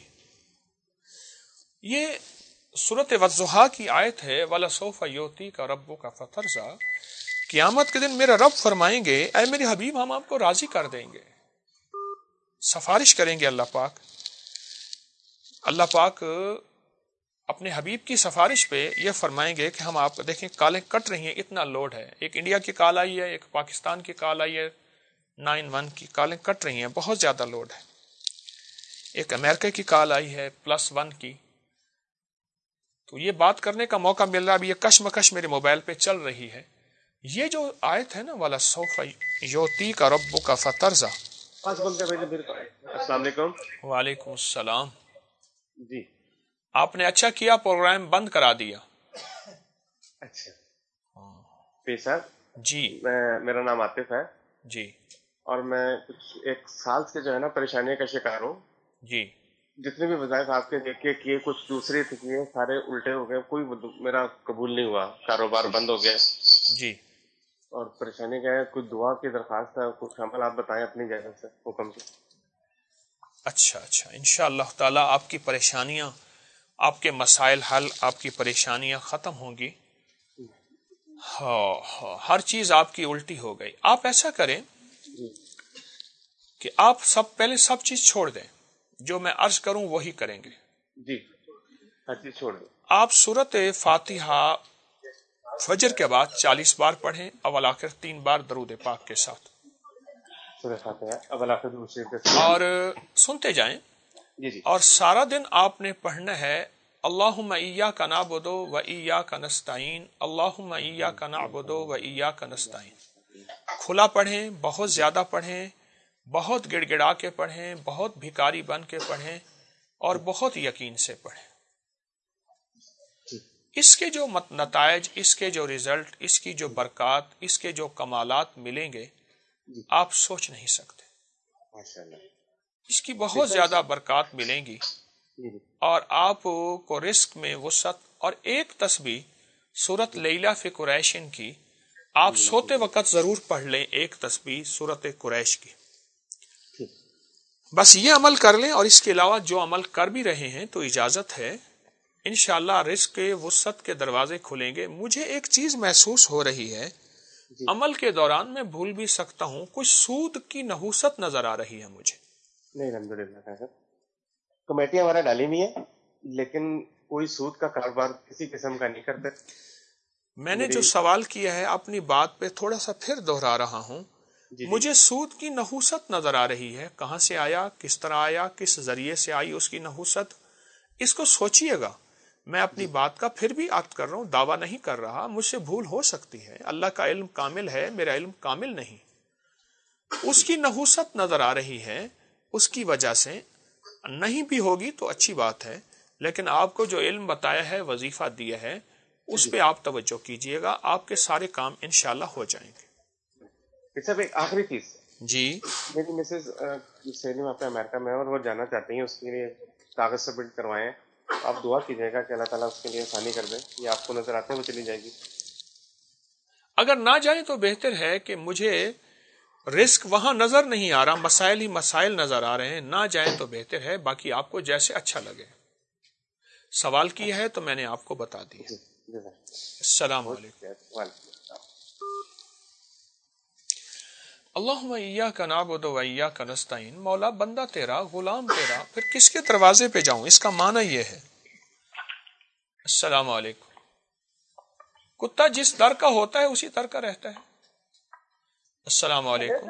ये सूरत वज़्ज़ुहा की आयत है, वाला सौफा युती का रब्बू का फतरजा। क़यामत के दिन मेरा रब फरमाएंगे, ऐ मेरे हबीब हम आपको राजी कर देंगे। सफारिश करेंगे अल्लाह पाक। अल्लाह पाक अपने हबीब की सफारिश पे ये फरमाएंगे कि हम आप देखें कालें कट रही हैं, इतना लोड है। एक इंडिया की काल आई है, एक पाकिस्तान की काल आई है, नाइन वन की कालें कट रही हैं, बहुत ज्यादा लोड है। एक अमेरिका की काल आई है प्लस वन की। तो ये बात करने का मौका मिल रहा है। अभी ये कशमकश मेरे मोबाइल पे चल रही है। ये जो आयत है ना, वाला सौफा युती का रब्बू का फतरजा। अस्सलाम वालेकुम। वालेकुम सलाम। जी आपने अच्छा किया, प्रोग्राम बंद करा दिया। अच्छा पेशा जी, मैं मेरा नाम आतिफ है जी, और मैं कुछ एक साल से जो है ना परेशानी का शिकार हूँ जी। जितने भी वज़ाइफ आपके देखे किए, कुछ दूसरे थे किए, सारे उल्टे हो गए, कोई मेरा कबूल नहीं हुआ, कारोबार बंद हो गया जी। और परेशानी क्या है, कुछ दुआ की दरखास्त है, कुछ अमल आप बताएं अपनी जगह से, हुक्म से। अच्छा अच्छा, इंशाअल्लाह ताला आपकी परेशानियां, आपके मसाइल हल, आपकी परेशानियां खत्म होंगी। हाँ हाँ, हर चीज आपकी उल्टी हो गई। आप ऐसा करें کہ آپ سب پہلے سب چیز چھوڑ دیں, جو میں عرض کروں وہی کریں گے. جی ہر چیز چھوڑ دیں. آپ سورت فاتحہ فجر کے بعد چالیس بار پڑھیں, اول آخر تین بار درود پاک کے ساتھ, اور سنتے جائیں. اور سارا دن آپ نے پڑھنا ہے اللہم ایاک نعبد و ایاک نستعین, اللہم ایاک نعبد و ایاک نستعین. کھلا پڑھیں, بہت زیادہ پڑھیں, بہت گڑ گڑا کے پڑھیں, بہت بھکاری بن کے پڑھیں, اور بہت یقین سے پڑھیں. اس کے جو نتائج, اس کے جو ریزلٹ, اس کی جو برکات, اس کے جو کمالات ملیں گے آپ سوچ نہیں سکتے. اس کی بہت زیادہ برکات ملیں گی, اور آپ کو رزق میں وسعت. اور ایک تسبیح سورت لیلہ فی قریشن کی آپ سوتے وقت ضرور پڑھ لیں, ایک تسبیح سورت قریش کی. بس یہ عمل کر لیں, اور اس کے علاوہ جو عمل کر بھی رہے ہیں تو اجازت ہے, انشاءاللہ رزق کے وسعت کے دروازے کھلیں گے. مجھے ایک چیز محسوس ہو رہی ہے, عمل کے دوران میں بھول بھی سکتا ہوں, کچھ سود کی نحوست نظر آ رہی ہے مجھے. نہیں الحمدللہ کمیٹی ہمارا ڈالی نہیں ہے, لیکن کوئی سود کا کاروبار کسی قسم کا نہیں کرتے. میں نے جو سوال کیا ہے اپنی بات پہ تھوڑا سا پھر دوہرا رہا ہوں. مجھے سود کی نحوست نظر آ رہی ہے. کہاں سے آیا, کس طرح آیا, کس ذریعے سے آئی اس کی نحوست, اس کو سوچئے گا. میں اپنی بات کا پھر بھی عقد کر رہا ہوں, دعویٰ نہیں کر رہا, مجھ سے بھول ہو سکتی ہے, اللہ کا علم کامل ہے, میرا علم کامل نہیں. اس کی نحوست نظر آ رہی ہے, اس کی وجہ سے نہیں بھی ہوگی تو اچھی بات ہے, لیکن آپ کو جو علم بتایا ہے, وظیفہ دیا ہے, اس پہ آپ توجہ کیجئے گا, آپ کے سارے کام انشاءاللہ ہو جائیں گے. صاحب ایک آخری چیز, جی میری مسز سیلم آپ امریکہ میں, اور وہ جانا چاہتی ہیں, اس کے لیے کاغذ سبمٹ کروائے ہیں. آپ دعا کیجیے گا کہ اللہ تعالیٰ اس کے لیے آسانی کر دے. یہ آپ کو نظر آتے ہیں وہ چلی جائے گی. اگر نہ جائیں تو بہتر ہے, کہ مجھے رزق وہاں نظر نہیں آ رہا, مسائل ہی مسائل نظر آ رہے ہیں. نہ جائیں تو بہتر ہے, باقی آپ کو جیسے اچھا لگے. سوال کیا ہے تو میں نے آپ کو بتا دیا. السلام علیکم. اللہم ایاک نعبد و ایاک نستعین. مولا بندہ تیرا, غلام تیرا, پھر کس کے دروازے پہ جاؤں, اس کا معنی یہ ہے. السلام علیکم. کتا جس در کا ہوتا ہے اسی در کا رہتا ہے. السلام علیکم.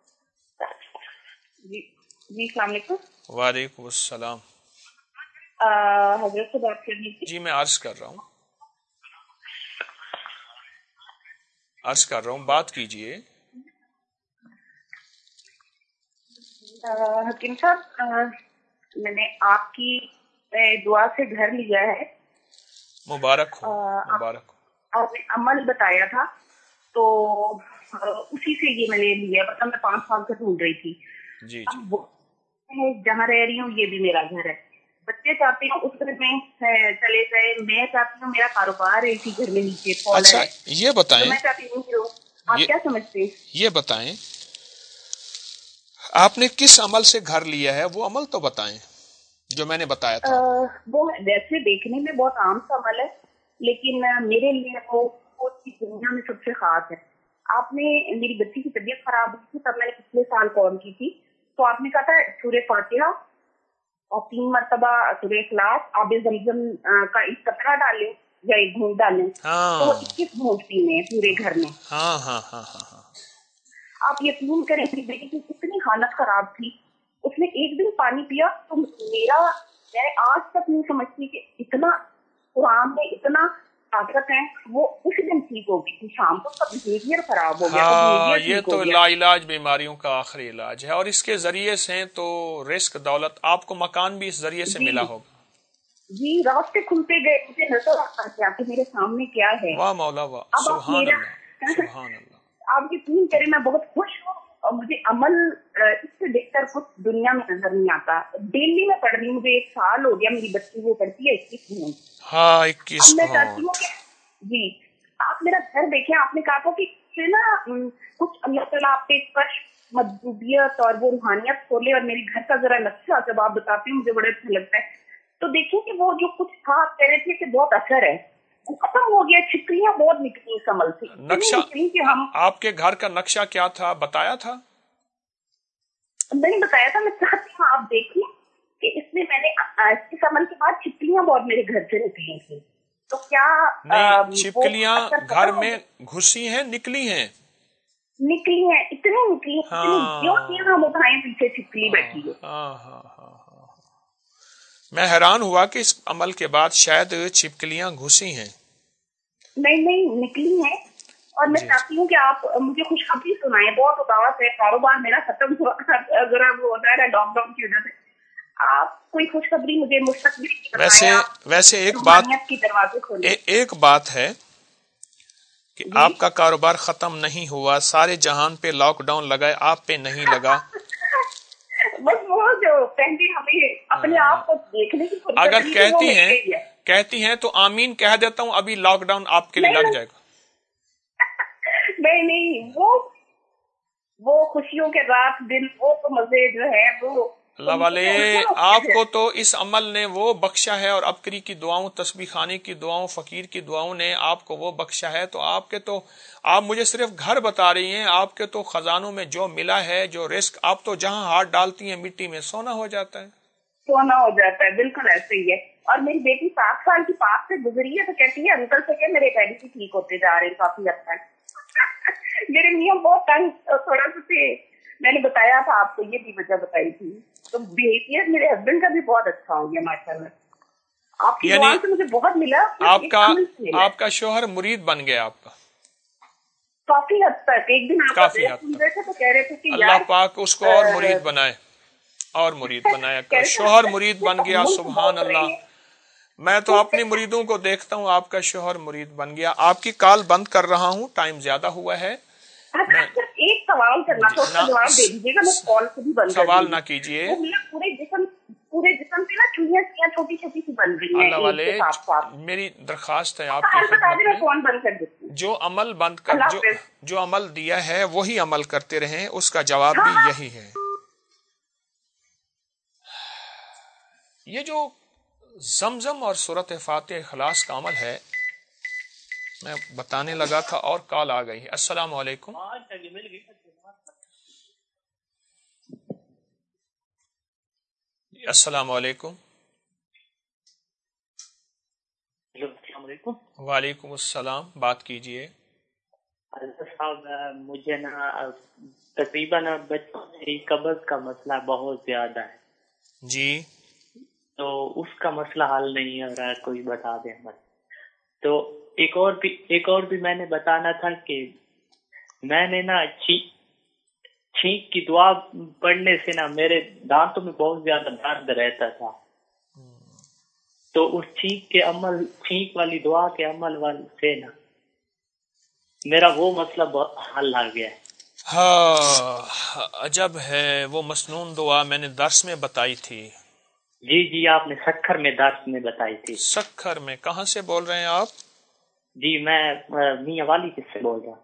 جی السلام علیکم. وعلیکم السلام. حضرت سے بات کرنی تھی. جی میں عرض کر رہا ہوں عرض کر رہا ہوں بات کیجئے. حکیم صاحب, میں نے آپ کی دعا سے گھر لیا ہے. مبارک ہو, مبارک ہو. آپ نے عمل بتایا تھا تو اسی سے یہ میں نے لیا. مطلب میں پانچ سال سے ڈھونڈ رہی تھی. جی جی جہاں رہ رہی ہوں یہ بھی میرا گھر ہے. بچے چاہتے ہیں اس گھر میں چلے گئے, میں چاہتی ہوں میرا کاروبار ہے اسی گھر میں نیچے. اچھا یہ بتائیں, میں چاہتی ہوں آپ کیا سمجھتے ہیں, یہ بتائیں آپ نے کس عمل سے گھر لیا ہے, وہ عمل تو بتائیں جو میں نے بتایا تھا. وہ ویسے دیکھنے میں بہت عام سا عمل ہے, لیکن میرے لیے وہ دنیا میں سب سے خاص ہے. آپ نے, میری بچی کی طبیعت خراب ہوئی تھی تب میں نے پچھلے سال کال کی تھی, تو آپ نے کہا تھا سورہ فاتحہ اور تین مرتبہ سورہ اخلاص, آب زمزم کا ایک قطرہ ڈالیں یا ایک گھونٹ ڈالیں, تو اکیس گھونٹ پینے پورے گھر میں. ہاں ہاں ہاں ہاں. آپ یقین کریں میری بیٹی کی اتنی حالت خراب تھی, اس نے ایک دن پانی پیا تو میرا, میں آج تک نہیں سمجھتی کہ اتنا قرآن میں اتنا طاقت ہے. وہ اس دن ٹھیک ہو گئی تھی, شام کو اس کا بہیویئر خراب ہو گیا. ہاں یہ تو لا علاج بیماریوں کا آخری علاج ہے, اور اس کے ذریعے سے تو رزق دولت, آپ کو مکان بھی اس ذریعے سے ملا ہوگا. جی راستے کھلتے گئے, مجھے نظر آتا کیا کہ میرے سامنے کیا ہے. واہ مولا واہ, سبحان اللہ سبحان اللہ. آپ یقین کریں میں بہت خوش ہوں, اور مجھے عمل اس سے دیکھ کر کچھ دنیا میں نظر نہیں آتا. ڈیلی میں پڑھ رہی ہوں, مجھے ایک سال ہو گیا, میری بچی وہ پڑھتی ہے اکیس گھونٹ. ہاں اکیس میں چاہتی ہوں کہ جی آپ میرا گھر دیکھیں. آپ نے کہا کہ نا کچھ اللہ تعالیٰ آپ پہ فرش مضبوطیت اور وہ روحانیت کھولے, اور میرے گھر کا ذرا نقشہ جب آپ بتاتے ہیں مجھے بڑا اچھا لگتا ہے. تو دیکھیں کہ وہ جو کچھ تھا آپ کہہ رہے تھے کہ بہت اثر ہے, ختم ہو گیا, چھپکلیاں بہت نکلی اس عمل سے. نقشہ, آپ کے گھر کا نقشہ کیا تھا, بتایا تھا؟ میں نے بتایا تھا میں چاہتی ہوں آپ دیکھیں کہ اس میں میں نے اس عمل کے بعد چھپکلیاں بہت میرے گھر سے نکلی تھی، تو کیا نہیں چھپکلیاں گھر میں گھسی ہیں نکلی ہیں؟ نکلی ہیں، اتنی نکلی ہیں جو ہم اٹھائیں پیچھے چھپکلی بیٹھی ہے۔ ہاں ہاں ہاں ہاں میں حیران ہوا کہ اس عمل کے بعد شاید چھپکلیاں گھسی ہیں۔ نہیں نہیں نکلی ہیں، اور میں چاہتی ہوں کہ آپ مجھے خوشخبری سنائیں، بہت اداس ہے، کاروبار میرا ختم ہوا ذرا وہ ہوتا ہے لاک ڈاؤن کی وجہ سے، آپ کوئی خوشخبری مجھے مستقبل کی بتائیں۔ ویسے ویسے ایک بات کی دروازے کھولیں۔ ایک بات ہے کہ آپ کا کاروبار ختم نہیں ہوا، سارے جہان پہ لاک ڈاؤن لگا، آپ پہ نہیں لگا۔ بس وہ جو پہلے ہمیں اپنے آپ کو دیکھنے کی فرصت اگر کہتی ہیں کہتی ہیں تو آمین کہہ دیتا ہوں، ابھی لاک ڈاؤن آپ کے لیے لگ جائے گا۔ نہیں نہیں وہ وہ خوشیوں کے رات دن وہ تو مزے جو ہے وہ اللہ والے آپ کو تو اس عمل نے وہ بخشا ہے، اور ابکری کی دعاؤں، تسبیح خانے کی دعاؤں، فقیر کی دعاؤں نے آپ کو وہ بخشا ہے، تو آپ کے تو آپ مجھے صرف گھر بتا رہی ہیں، آپ کے تو خزانوں میں جو ملا ہے، جو رزق، آپ تو جہاں ہاتھ ڈالتی ہیں مٹی میں سونا ہو جاتا ہے، سونا ہو جاتا ہے، بالکل ایسے ہی ہے۔ اور میری بیٹی سات سال کی پاس سے گزری ہے تو کہتی ہے انکل سے کہ میرے ڈیڈی بھی ٹھیک ہوتے جا رہے ہیں کافی حد تک۔ میرے میاں بہت تنگ تھوڑا سا تھے، میں نے بتایا تھا آپ کو، یہ بھی وجہ بتائی تھی، تو بہیویئر میرے ہسبینڈ کا بھی بہت اچھا ہو گیا ماشاء اللہ، آپ کی دعا سے مجھے بہت ملا۔ آپ کا آپ کا شوہر مرید بن گیا آپ کا کافی حد تک۔ ایک دن آپ سن رہے تھے تو کہہ رہے تھے کہ اللہ پاک اس کو اور مرید بنائے، اور مرید بنایا، شوہر مرید بن گیا، سبحان اللہ۔ میں تو اپنی مریدوں کو دیکھتا ہوں، آپ کا شوہر مرید بن گیا۔ آپ کی کال بند کر رہا ہوں، ٹائم زیادہ ہوا ہے۔ ایک سوال کرنا تھا، اس کا جواب دے دیجیے گا، میں کال کو بھی بند کر سوال نہ کیجیے۔ پورے جسم پورے جسم پہ نا چوڑیاں چوڑیاں چھوٹی چھوٹی سی بن رہی ہیں۔ اللہ والے میری درخواست ہے آپ کی خدمت میں، فون بند کر دیتی ہوں، جو عمل بند کر جو جو عمل دیا ہے وہی عمل کرتے رہیں، اس کا جواب بھی یہی ہے۔ یہ جو زمزم اور سورۃ فاتح اخلاص کا عمل ہے، میں بتانے لگا تھا اور کال آ گئی ہے۔ السلام علیکم۔ السلام علیکم۔ السلام علیکم۔ وعلیکم السلام، بات کیجئے۔ صاحب مجھے نا تقریباً بچوں سے قبض کا مسئلہ بہت زیادہ ہے جی، تو اس کا مسئلہ حل نہیں ہو رہا ہے، کوئی بتا دیں مت۔ تو ایک اور بھی ایک اور بھی میں نے بتانا تھا کہ میں نے نا چھینک کی دعا پڑھنے سے نا میرے دانتوں میں بہت زیادہ درد رہتا تھا، تو اس چھینک کے عمل چھینک والی دعا کے عمل سے نا میرا وہ مسئلہ بہت حل آ گیا ہے۔ ہاں عجب ہے، وہ مسنون دعا میں نے درس میں بتائی تھی۔ جی جی آپ نے سکھر میں درس میں بتائی تھی۔ سکھر میں؟ کہاں سے بول رہے ہیں آپ؟ جی میں میاں والی سے بول رہا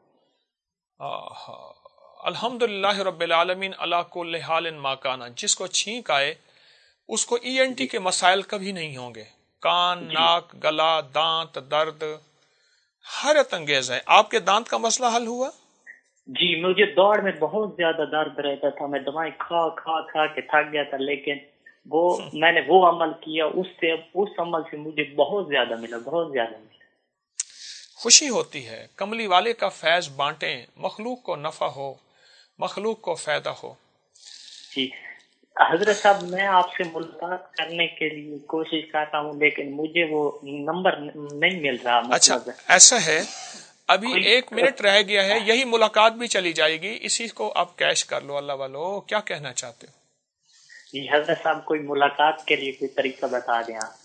ہوں۔ الحمدللہ رب العالمین علی کل حال ما کانا، جس کو چھینک آئے اس کو ای این ٹی کے مسائل کبھی نہیں ہوں گے، کان، ناک، گلا، دانت درد حیرت انگیز ہے۔ آپ کے دانت کا مسئلہ حل ہوا؟ جی مجھے دوڑ میں بہت زیادہ درد رہتا تھا، میں دوائیں کھا کھا کھا کے تھک گیا تھا، لیکن وہ میں نے وہ عمل کیا، اس سے اس عمل سے مجھے بہت زیادہ ملا، بہت زیادہ ملا۔ خوشی ہوتی ہے، کملی والے کا فیض بانٹیں، مخلوق کو نفع ہو، مخلوق کو فائدہ ہو۔ جی حضرت صاحب میں آپ سے ملاقات کرنے کے لیے کوشش کر رہا ہوں، لیکن مجھے وہ نمبر نہیں مل رہا۔ اچھا ایسا ہے، ابھی ایک منٹ رہ گیا ہے، یہی ملاقات بھی چلی جائے گی، اسی کو آپ کیش کر لو۔ اللہ والو کیا کہنا چاہتے ہو؟ جی حضرت صاحب کوئی ملاقات کے لیے کوئی طریقہ بتا دیں آپ،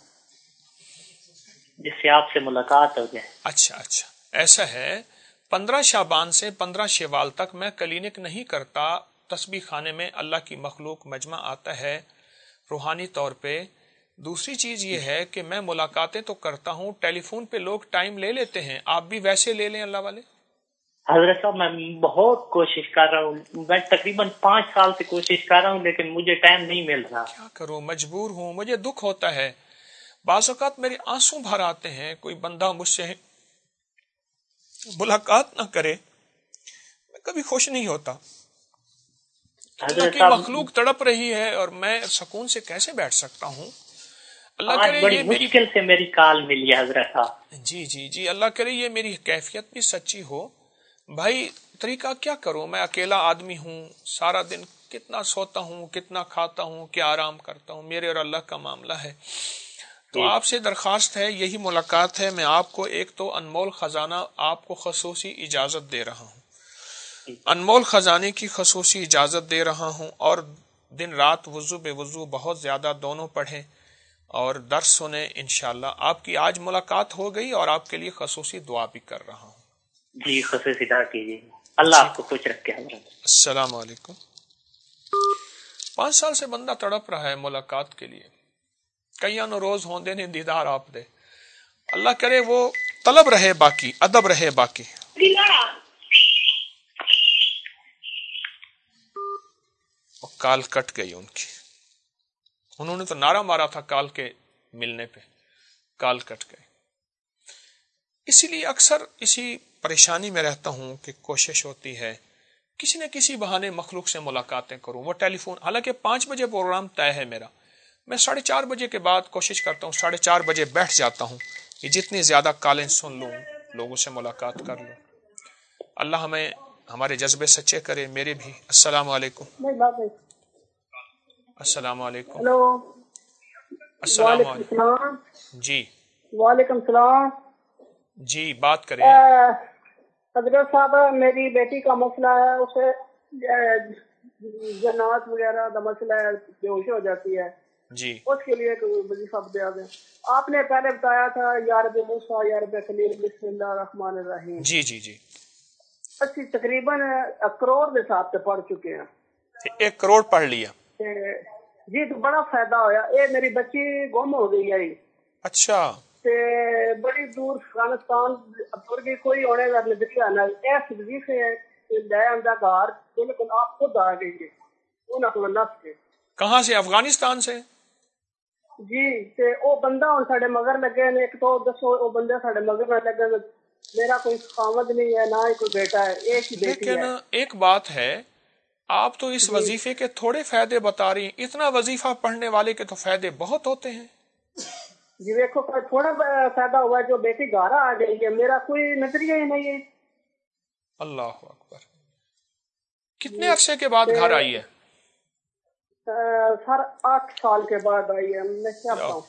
جس سے آپ سے ملاقات ہو جائے۔ اچھا اچھا ایسا ہے، پندرہ شعبان سے پندرہ شوال تک میں کلینک نہیں کرتا، تسبیح خانے میں اللہ کی مخلوق مجمع آتا ہے روحانی طور پہ۔ دوسری چیز یہ ہے کہ میں ملاقاتیں تو کرتا ہوں، ٹیلی فون پہ لوگ ٹائم لے لیتے ہیں، آپ بھی ویسے لے لیں اللہ والے۔ حضرت صاحب میں بہت کوشش کر رہا ہوں، میں تقریباً پانچ سال سے کوشش کر رہا ہوں، لیکن مجھے ٹائم نہیں مل رہا۔ کیا کروں، مجبور ہوں، مجھے دکھ ہوتا ہے، بعض اوقات میرے آنسو بھر آتے ہیں، کوئی بندہ مجھ سے ملاقات نہ کرے میں کبھی خوش نہیں ہوتا۔ اللہ کی مخلوق تڑپ رہی ہے اور میں سکون سے کیسے بیٹھ سکتا ہوں. اللہ کرے بڑی یہ مشکل سے میری کال ملی حضرت صاحب. جی جی جی اللہ کرے یہ میری کیفیت بھی سچی ہو. بھائی طریقہ کیا کروں, میں اکیلا آدمی ہوں, سارا دن کتنا سوتا ہوں, کتنا کھاتا ہوں, کیا آرام کرتا ہوں, میرے اور اللہ کا معاملہ ہے. تو آپ سے درخواست ہے, یہی ملاقات ہے, میں آپ کو ایک تو انمول خزانہ آپ کو خصوصی اجازت دے رہا ہوں, انمول خزانے کی خصوصی اجازت دے رہا ہوں, اور دن رات وضو بے وضو بہت زیادہ دونوں پڑھیں اور درس سنیں. انشاءاللہ آپ کی آج ملاقات ہو گئی اور آپ کے لیے خصوصی دعا بھی کر رہا ہوں. جی خصوصی دعا کیجیے. اللہ آپ کو خوش رکھے حضرت. السلام علیکم. پانچ سال سے بندہ تڑپ رہا ہے ملاقات کے لیے, کئی انو روز ہوندے نے دیدار آپ دے. اللہ کرے وہ طلب رہے باقی, ادب رہے باقی. کال کٹ گئی ان کی, انہوں نے تو نعرہ مارا تھا کال کے ملنے پہ, کال کٹ گئی. اسی لیے اکثر اسی پریشانی میں رہتا ہوں کہ کوشش ہوتی ہے کسی نہ کسی بہانے مخلوق سے ملاقاتیں کروں. وہ ٹیلی فون, حالانکہ پانچ بجے پروگرام طے ہے میرا, میں ساڑھے چار بجے کے بعد کوشش کرتا ہوں, ساڑھے چار بجے بیٹھ جاتا ہوں کہ جتنی زیادہ کالیں سن لوں, لوگوں سے ملاقات کر لوں. اللہ ہمیں ہمارے جذبے سچے کرے, میرے بھی. السلام علیکم. السلام علیکم. ہلو. السلام علیکم. جی وعلیکم السلام. جی بات کریں. حضرت صاحب میری بیٹی کا مسئلہ ہے, اسے جنات وغیرہ کا مسئلہ ہے, بے ہوش ہو جاتی ہے. جی اس کے لیے وظیفہ دیا گیا. آپ نے پہلے بتایا تھا یا رب موسیٰ یا رب خلیل بسم اللہ الرحمن الرحیم. جی جی جی اسی تقریباً کروڑ کے حساب سے پڑھ چکے ہیں. ایک کروڑ پڑھ لیا. جی تو بڑا فائدہ ہویا. اے میری بچی گم ہو گئی ہے. اچھا. تے بڑی دور افغانستان تر گئی, کوئی ہونے کا نظریہ نہ. ایس وظیفے لے آندا گھر, بالکل آپ خود آ گئی ہے انہاں کو نس کے. کہاں سے؟ افغانستان سے. جی تے او بندہ ہن ساڈے مگر لگے نے. ایک تو دسو او بندے ساڈے مگر نہ لگے. میرا کوئی خامد نہیں ہے, نہ ہی کوئی بیٹا ہے, ایک ہی بیٹی ہے. لیکن ایک بات ہے, آپ تو اس وظیفے کے تھوڑے فائدے بتا رہی ہیں, اتنا وظیفہ پڑھنے والے کے تو فائدے بہت ہوتے ہیں. جی دیکھو تھوڑا فائدہ ہوا جو بیٹی گھر آ گئی ہے, میرا کوئی نظریہ ہی نہیں ہے. اللہ اکبر. کتنے عرصے کے بعد گھر آئی ہے؟ سر آٹھ سال کے بعد آئی ہے. میں کیا بتاؤں.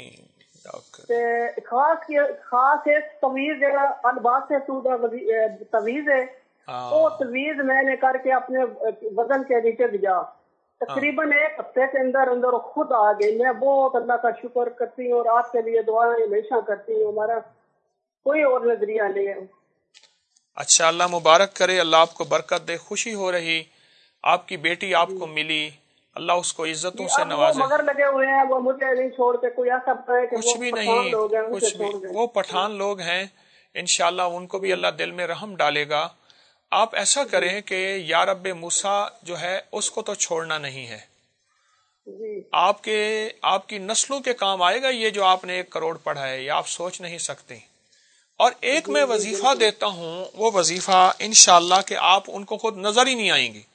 خاص خاص تویز جگہ الباس سے تویز ہے, وہ تویز میں نے کر کے اپنے وزن کے نیچے دیا. تقریباً ایک ہفتے کے اندر اندر خود آ گئی. میں بہت اللہ کا شکر کرتی ہوں اور آپ کے لیے دعائیں ہمیشہ کرتی ہوں. ہمارا کوئی اور نظریہ نہیں ہے. اچھا, اللہ مبارک کرے, اللہ آپ کو برکت دے. خوشی ہو رہی آپ کی بیٹی آپ کو ملی, اللہ اس کو عزتوں سے نوازے. مگر لگے ہوئے ہیں, وہ مجھے نہیں چھوڑ کے. کوئی ایسا بتائے کہ کچھ بھی نہیں, کچھ بھی, وہ پٹھان لوگ ہیں, انشاءاللہ ان کو بھی اللہ دل میں رحم ڈالے گا. آپ ایسا کریں کہ یا رب موسیٰ جو ہے اس کو تو چھوڑنا نہیں ہے. آپ کے آپ کی نسلوں کے کام آئے گا یہ جو آپ نے ایک کروڑ پڑھا ہے, یہ آپ سوچ نہیں سکتے. اور ایک میں وظیفہ دیتا ہوں, وہ وظیفہ انشاءاللہ کہ آپ ان کو خود نظر ہی نہیں آئیں گی.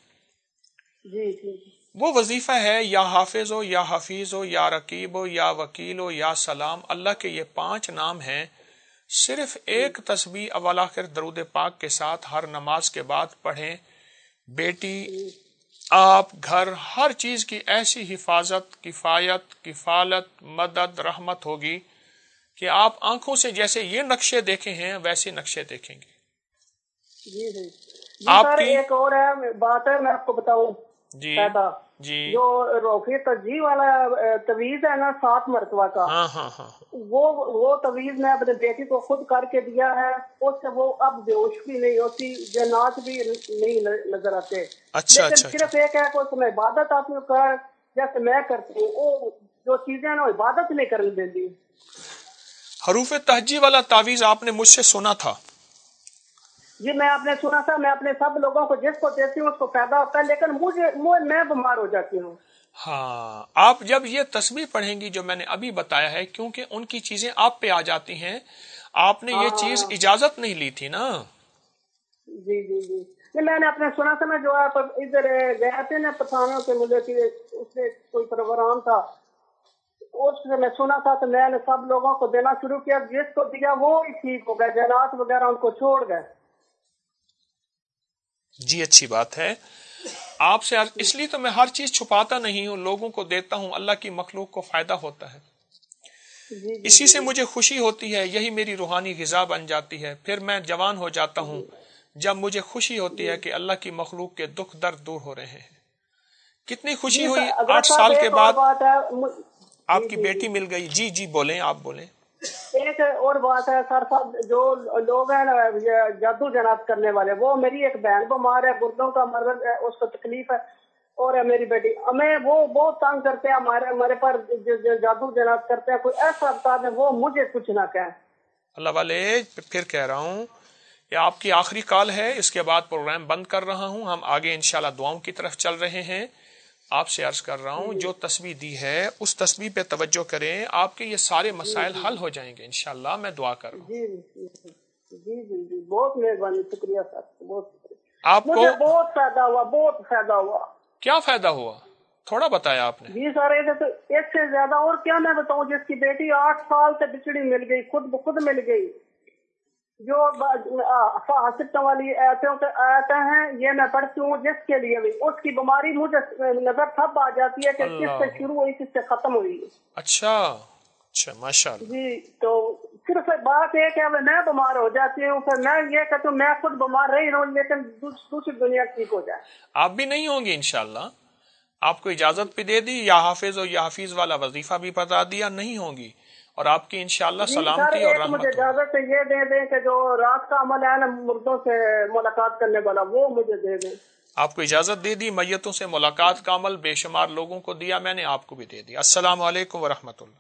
وہ وظیفہ ہے یا حافظ ہو یا حفیظ ہو یا رقیب ہو یا وکیل ہو یا سلام. اللہ کے یہ پانچ نام ہیں. صرف ایک تسبیح اول آخر درود پاک کے ساتھ ہر نماز کے بعد پڑھیں. بیٹی, آپ, گھر, ہر چیز کی ایسی حفاظت, کفایت, کفالت, مدد, رحمت ہوگی کہ آپ آنکھوں سے جیسے یہ نقشے دیکھے ہیں ویسے نقشے دیکھیں گے. جی جی آپ کی ایک اور ہے بات ہے, میں آپ کو بتاؤں. جی جی جو روفی تجزیہ والا تویز ہے نا سات مرتبہ کا, ہاں ہاں ہاں وہ وہ تویز میں اپنے بیٹی کو خود کر کے دیا ہے. اس سے وہ اب بے ہوش بھی نہیں ہوتی, جنات بھی نہیں نظر آتے. اچھا لیکن اچھا صرف ایک ہے کہ اس میں عبادت آپ نے کر جیسے میں کرتی ہوں, وہ جو چیزیں نا عبادت نہیں کرنے دیتی. حروف تہجی والا تعویذ آپ نے مجھ سے سنا تھا؟ جی میں آپ نے سنا تھا. میں اپنے سب لوگوں کو جس کو دیتی ہوں اس کو فائدہ ہوتا ہے, لیکن مجھے میں بیمار ہو جاتی ہوں. ہاں, آپ جب یہ تسبیح پڑھیں گی جو میں نے ابھی بتایا ہے, کیونکہ ان کی چیزیں آپ پہ آ جاتی ہیں, آپ نے یہ چیز اجازت نہیں لی تھی نا. جی جی جی میں نے اپنے سنا تھا نا جو آپ ادھر گئے تھے نا پٹھانوں کے مجھے کہ اس میں کوئی پروگرام تھا اس سے میں سنا تھا تو میں نے سب لوگوں کو دینا شروع کیا, جس کو دیا وہ ہی ٹھیک ہو گئے, جنات وغیرہ ان کو چھوڑ گئے. جی اچھی بات ہے. آپ سے اس لیے تو میں ہر چیز چھپاتا نہیں ہوں, لوگوں کو دیتا ہوں, اللہ کی مخلوق کو فائدہ ہوتا ہے. اسی سے مجھے خوشی ہوتی ہے, یہی میری روحانی غذا بن جاتی ہے. پھر میں جوان ہو جاتا ہوں جب مجھے خوشی ہوتی ہے کہ اللہ کی مخلوق کے دکھ درد دور ہو رہے ہیں. کتنی خوشی ہوئی آٹھ سال کے بعد آپ کی بیٹی مل گئی. جی جی بولیں, آپ بولیں. ایک اور بات ہے سر صاحب, جو لوگ ہیں نا جادو جنات کرنے والے, وہ میری ایک بہن بیمار ہے, گردوں کا مرض ہے, اس کو تکلیف ہے, اور ہے میری بیٹی, ہمیں وہ بہت تنگ کرتے ہیں, ہمارے ہمارے پر جادو جنات کرتے ہیں. کوئی ایسا بتا دیں وہ مجھے کچھ نہ کہیں. اللہ والے پھر کہہ رہا ہوں کہ آپ کی آخری کال ہے, اس کے بعد پروگرام بند کر رہا ہوں. ہم آگے انشاءاللہ دعاؤں کی طرف چل رہے ہیں. آپ سے عرض کر رہا ہوں جو تسبیح دی ہے اس تسبیح پہ توجہ کریں, آپ کے یہ سارے مسائل حل ہو جائیں گے انشاءاللہ. میں دعا کر رہا ہوں. جی جی جی جی بہت مہربانی, شکریہ سر, بہت آپ کو مجھے بہت فائدہ ہوا, بہت فائدہ ہوا. کیا فائدہ ہوا تھوڑا بتایا آپ نے. جی سر ایک سے زیادہ, اور کیا میں بتاؤں, جس کی بیٹی آٹھ سال سے بچڑی مل گئی, خود بخود مل گئی. جو حسد والی آیتیں ہیں یہ میں پڑھتی ہوں, جس کے لیے بھی اس کی بیماری مجھے نظر تب آ جاتی ہے کہ کس سے شروع ہوئی کس سے ختم ہوئی. اچھا اچھا ماشاءاللہ. جی تو صرف بات یہ کہ میں بیمار ہو جاتی ہوں, پھر میں یہ کہتا ہوں میں خود بیمار رہی رہوں لیکن دوسری دنیا ٹھیک ہو جائے. آپ بھی نہیں ہوں گی انشاءاللہ. آپ کو اجازت بھی دے دی, یا حافظ اور یا حافظ والا وظیفہ بھی بتا دیا, نہیں ہوں گی. اور آپ کی انشاءاللہ سلامتی اور رحمت. مجھے اجازت یہ دے دیں کہ جو رات کا عمل ہے نا مردوں سے ملاقات کرنے والا, وہ مجھے دے دیں. آپ کو اجازت دے دی, میتوں سے ملاقات کا عمل بے شمار لوگوں کو دیا, میں نے آپ کو بھی دے دیا. السلام علیکم ورحمۃ اللہ.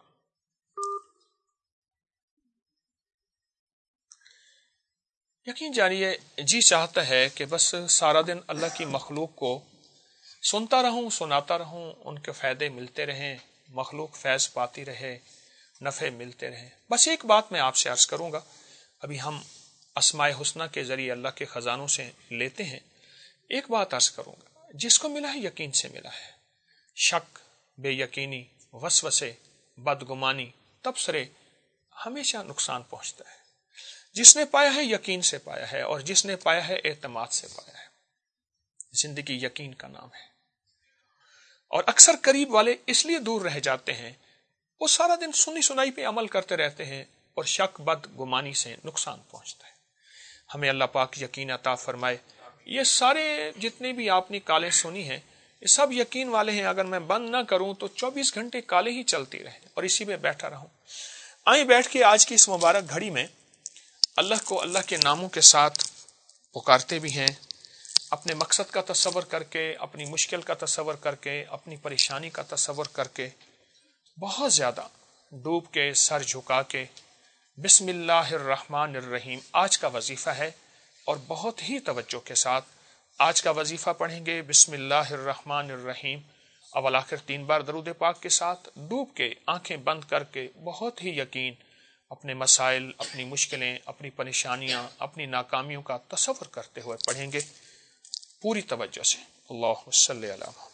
یقین جانیے جی چاہتا ہے کہ بس سارا دن اللہ کی مخلوق کو سنتا رہوں, سناتا رہوں, ان کے فائدے ملتے رہیں, مخلوق فیض پاتی رہے, نفع ملتے رہیں. بس ایک بات میں آپ سے عرض کروں گا, ابھی ہم اسماء حسنہ کے ذریعے اللہ کے خزانوں سے لیتے ہیں. ایک بات عرض کروں گا, جس کو ملا ہے یقین سے ملا ہے. شک, بے یقینی, وسوسے, بدگمانی, تبصرے ہمیشہ نقصان پہنچتا ہے. جس نے پایا ہے یقین سے پایا ہے, اور جس نے پایا ہے اعتماد سے پایا ہے. زندگی یقین کا نام ہے. اور اکثر قریب والے اس لیے دور رہ جاتے ہیں, وہ سارا دن سنی سنائی پہ عمل کرتے رہتے ہیں, اور شک بد گمانی سے نقصان پہنچتا ہے. ہمیں اللہ پاک یقین عطا فرمائے. یہ سارے جتنے بھی آپ نے کالیں سنی ہیں یہ سب یقین والے ہیں. اگر میں بند نہ کروں تو چوبیس گھنٹے کالیں ہی چلتی رہیں اور اسی میں بیٹھا رہوں. آئیں بیٹھ کے آج کی اس مبارک گھڑی میں اللہ کو اللہ کے ناموں کے ساتھ پکارتے بھی ہیں, اپنے مقصد کا تصور کر کے, اپنی مشکل کا تصور کر کے, اپنی پریشانی کا تصور کر کے, بہت زیادہ ڈوب کے, سر جھکا کے, بسم اللہ الرحمن الرحیم آج کا وظیفہ ہے. اور بہت ہی توجہ کے ساتھ آج کا وظیفہ پڑھیں گے. بسم اللہ الرحمن الرحیم اول آخر تین بار درود پاک کے ساتھ ڈوب کے, آنکھیں بند کر کے, بہت ہی یقین اپنے مسائل, اپنی مشکلیں, اپنی پریشانیاں, اپنی ناکامیوں کا تصور کرتے ہوئے پڑھیں گے پوری توجہ سے. اللہ صلی علی محمد.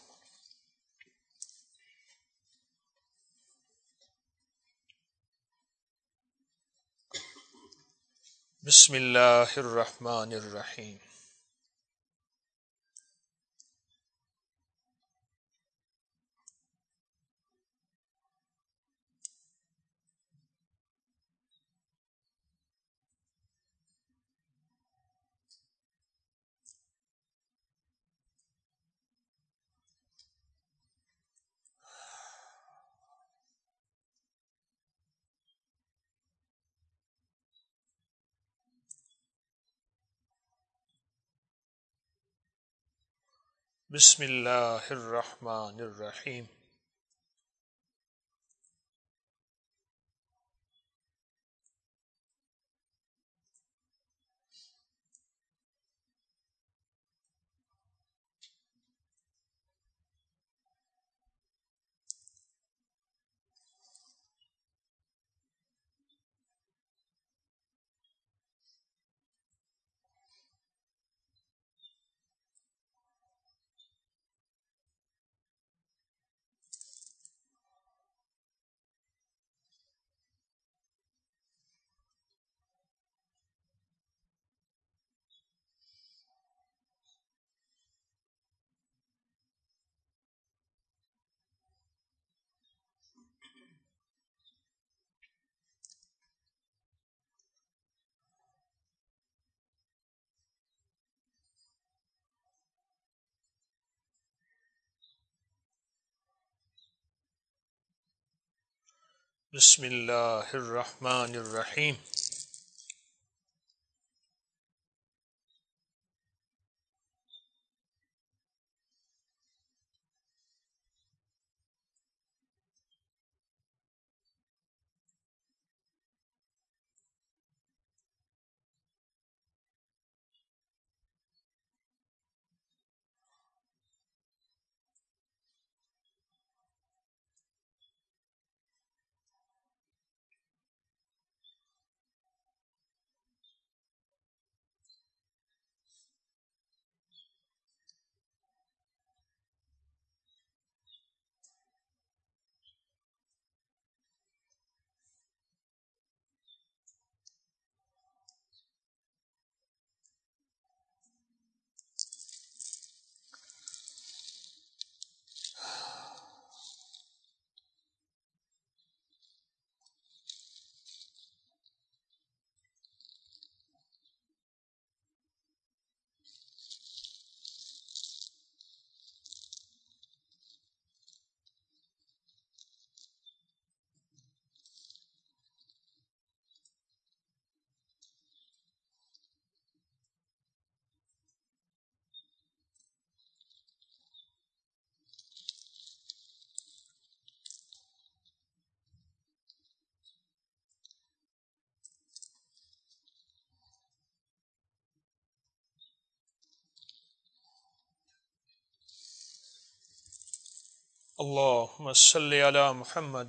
بسم اللہ الرحمن الرحیم. بسم اللہ الرحمن الرحیم. بسم اللہ الرحمن الرحیم. اللہم صلی علی محمد.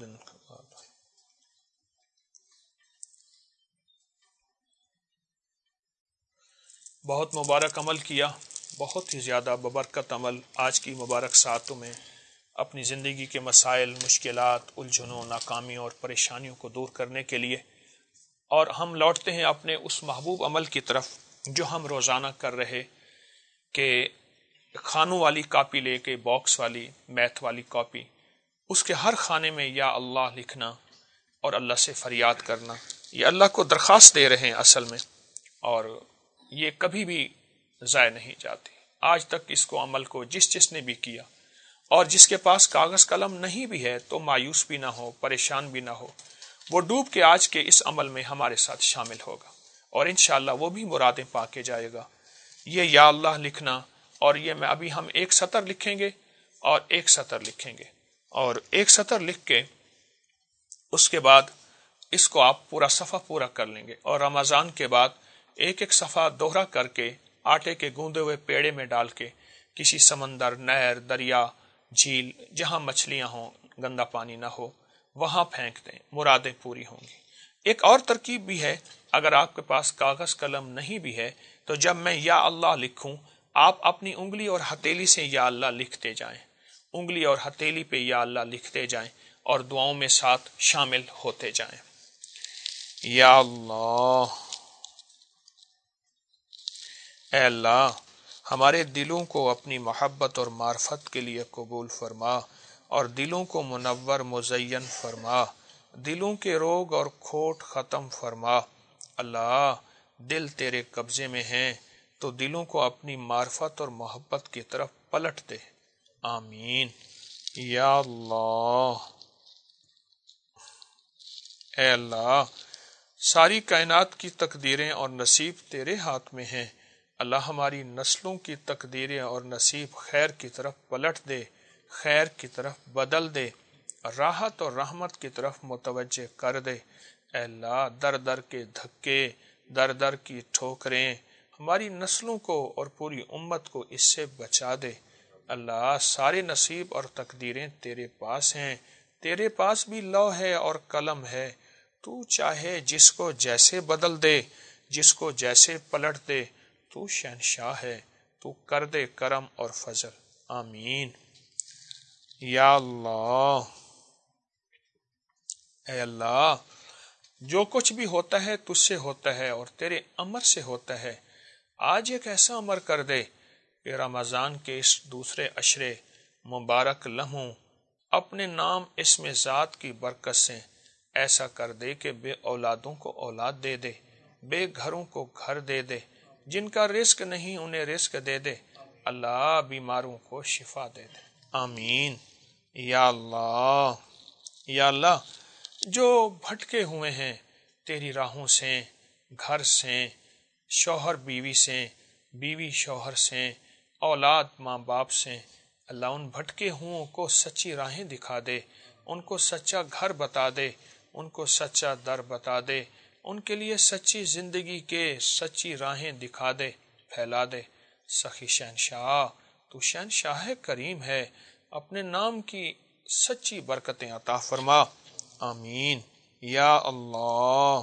بہت مبارک عمل کیا، بہت ہی زیادہ ببرکت عمل. آج کی مبارک ساعتوں میں اپنی زندگی کے مسائل، مشکلات، الجھنوں، ناکامیوں اور پریشانیوں کو دور کرنے کے لیے، اور ہم لوٹتے ہیں اپنے اس محبوب عمل کی طرف جو ہم روزانہ کر رہے کہ خانوں والی کاپی لے کے، باکس والی، میتھ والی کاپی، اس کے ہر خانے میں یا اللہ لکھنا اور اللہ سے فریاد کرنا. یہ اللہ کو درخواست دے رہے ہیں اصل میں، اور یہ کبھی بھی ضائع نہیں جاتی. آج تک اس کو عمل کو جس جس نے بھی کیا، اور جس کے پاس کاغذ قلم نہیں بھی ہے تو مایوس بھی نہ ہو، پریشان بھی نہ ہو، وہ ڈوب کے آج کے اس عمل میں ہمارے ساتھ شامل ہوگا، اور انشاءاللہ وہ بھی مرادیں پا کے جائے گا. یہ یا اللہ لکھنا، اور یہ میں ابھی ہم ایک سطر لکھیں گے اور ایک سطر لکھیں گے، اور ایک سطر لکھ کے اس کے بعد اس کو آپ پورا صفحہ پورا کر لیں گے، اور رمضان کے بعد ایک ایک صفحہ دوہرا کر کے آٹے کے گوندے ہوئے پیڑے میں ڈال کے کسی سمندر، نہر، دریا، جھیل، جہاں مچھلیاں ہوں، گندا پانی نہ ہو، وہاں پھینک دیں. مرادیں پوری ہوں گی. ایک اور ترکیب بھی ہے، اگر آپ کے پاس کاغذ قلم نہیں بھی ہے تو جب میں یا اللہ لکھوں، آپ اپنی انگلی اور ہتھیلی سے یا اللہ لکھتے جائیں، انگلی اور ہتھیلی پہ یا اللہ لکھتے جائیں، اور دعاؤں میں ساتھ شامل ہوتے جائیں. یا اللہ، اے اللہ، ہمارے دلوں کو اپنی محبت اور معرفت کے لیے قبول فرما، اور دلوں کو منور مزین فرما، دلوں کے روگ اور کھوٹ ختم فرما. اللہ، دل تیرے قبضے میں ہیں تو دلوں کو اپنی معرفت اور محبت کی طرف پلٹ دے. آمین. یا اللہ، اے اللہ، ساری کائنات کی تقدیریں اور نصیب تیرے ہاتھ میں ہیں. اللہ، ہماری نسلوں کی تقدیریں اور نصیب خیر کی طرف پلٹ دے، خیر کی طرف بدل دے، راحت اور رحمت کی طرف متوجہ کر دے. اے اللہ، در در کے دھکے، در در کی ٹھوکریں ہماری نسلوں کو اور پوری امت کو اس سے بچا دے. اللہ، سارے نصیب اور تقدیریں تیرے پاس ہیں، تیرے پاس بھی لوح ہے اور قلم ہے. تو چاہے جس کو جیسے بدل دے، جس کو جیسے پلٹ دے. تو شہنشاہ ہے، تو کر دے کرم اور فضل. آمین. یا اللہ، اے اللہ، جو کچھ بھی ہوتا ہے تجھ سے ہوتا ہے اور تیرے امر سے ہوتا ہے. آج ایک ایسا امر کر دے کہ رمضان کے اس دوسرے عشرے مبارک لمحوں اپنے نام اسم ذات کی برکت سے ایسا کر دے کہ بے اولادوں کو اولاد دے دے، بے گھروں کو گھر دے دے، جن کا رزق نہیں انہیں رزق دے دے. اللہ، بیماروں کو شفا دے دے. آمین. یا اللہ، یا اللہ، جو بھٹکے ہوئے ہیں تیری راہوں سے، گھر سے، شوہر بیوی سے، بیوی شوہر سے، اولاد ماں باپ سے، اللہ ان بھٹکے ہوں کو سچی راہیں دکھا دے، ان کو سچا گھر بتا دے، ان کو سچا در بتا دے، ان کے لیے سچی زندگی کے سچی راہیں دکھا دے، پھیلا دے۔ سخی شہنشاہ تو شہنشاہ کریم ہے، اپنے نام کی سچی برکتیں عطا فرما، آمین یا اللہ۔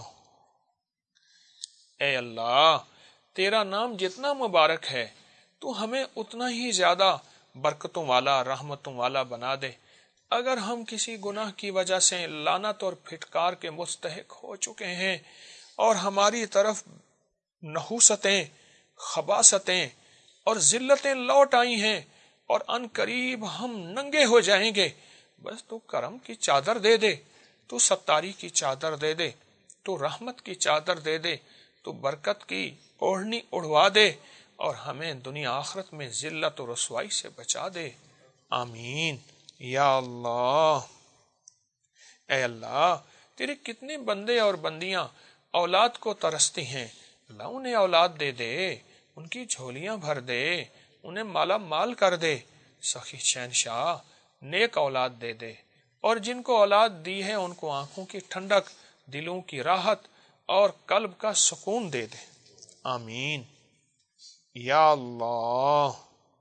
اے اللہ تیرا نام جتنا مبارک ہے تو ہمیں اتنا ہی زیادہ برکتوں والا، رحمتوں والا بنا دے۔ اگر ہم کسی گناہ کی وجہ سے لعنت اور پھٹکار کے مستحق ہو چکے ہیں اور ہماری طرف نحوستیں، خباستیں اور ذلتیں لوٹ آئی ہیں اور ان قریب ہم ننگے ہو جائیں گے، بس تو کرم کی چادر دے دے، تو ستاری کی چادر دے دے، تو رحمت کی چادر دے دے، تو برکت کی اوڑھنی اڑوا دے اور ہمیں دنیا آخرت میں ذلت و رسوائی سے بچا دے، آمین یا اللہ۔ اے اللہ تیرے کتنے بندے اور بندیاں اولاد کو ترستی ہیں، اللہ انہیں اولاد دے دے، ان کی جھولیاں بھر دے، انہیں مالا مال کر دے۔ سخی شہنشاہ نیک اولاد دے دے، اور جن کو اولاد دی ہے ان کو آنکھوں کی ٹھنڈک، دلوں کی راحت اور قلب کا سکون دے دے، آمین یا اللہ۔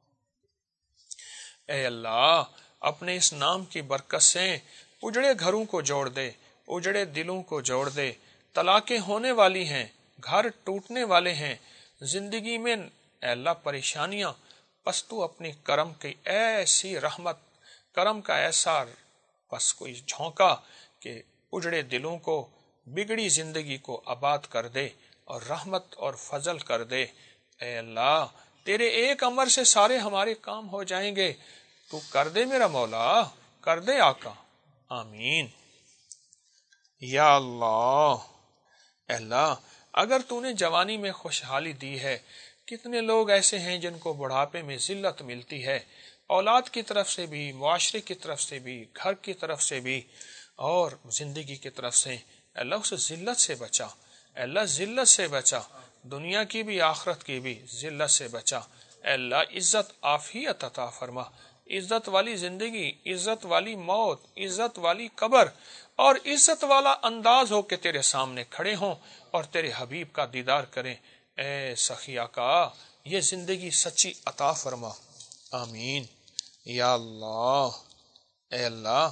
اے اللہ اپنے اس نام کی برکت سے اجڑے گھروں کو جوڑ دے، اجڑے دلوں کو جوڑ دے۔ طلاقیں ہونے والی ہیں، گھر ٹوٹنے والے ہیں، زندگی میں اے اللہ پریشانیاں، پس تو اپنی کرم کی ایسی رحمت، کرم کا ایسا بس کوئی جھونکا کہ اجڑے دلوں کو، بگڑی زندگی کو آباد کر دے اور رحمت اور فضل کر دے۔ اے اللہ تیرے ایک امر سے سارے ہمارے کام ہو جائیں گے، تو کر دے میرا مولا، کر دے آقا، آمین یا اللہ۔ اے اللہ اگر تو نے جوانی میں خوشحالی دی ہے، کتنے لوگ ایسے ہیں جن کو بڑھاپے میں ذلت ملتی ہے، اولاد کی طرف سے بھی، معاشرے کی طرف سے بھی، گھر کی طرف سے بھی اور زندگی کی طرف سے۔ اللہ اس ذلت سے بچا، اللہ ذلت سے بچا، دنیا کی بھی آخرت کی بھی ذلت سے بچا۔ اے اللہ عزت عافیت عطا فرما، عزت والی زندگی، عزت والی موت، عزت والی قبر اور عزت والا انداز ہو کے تیرے سامنے کھڑے ہوں اور تیرے حبیب کا دیدار کریں۔ اے سخی آقا یہ زندگی سچی عطا فرما، آمین یا اللہ۔ اے اللہ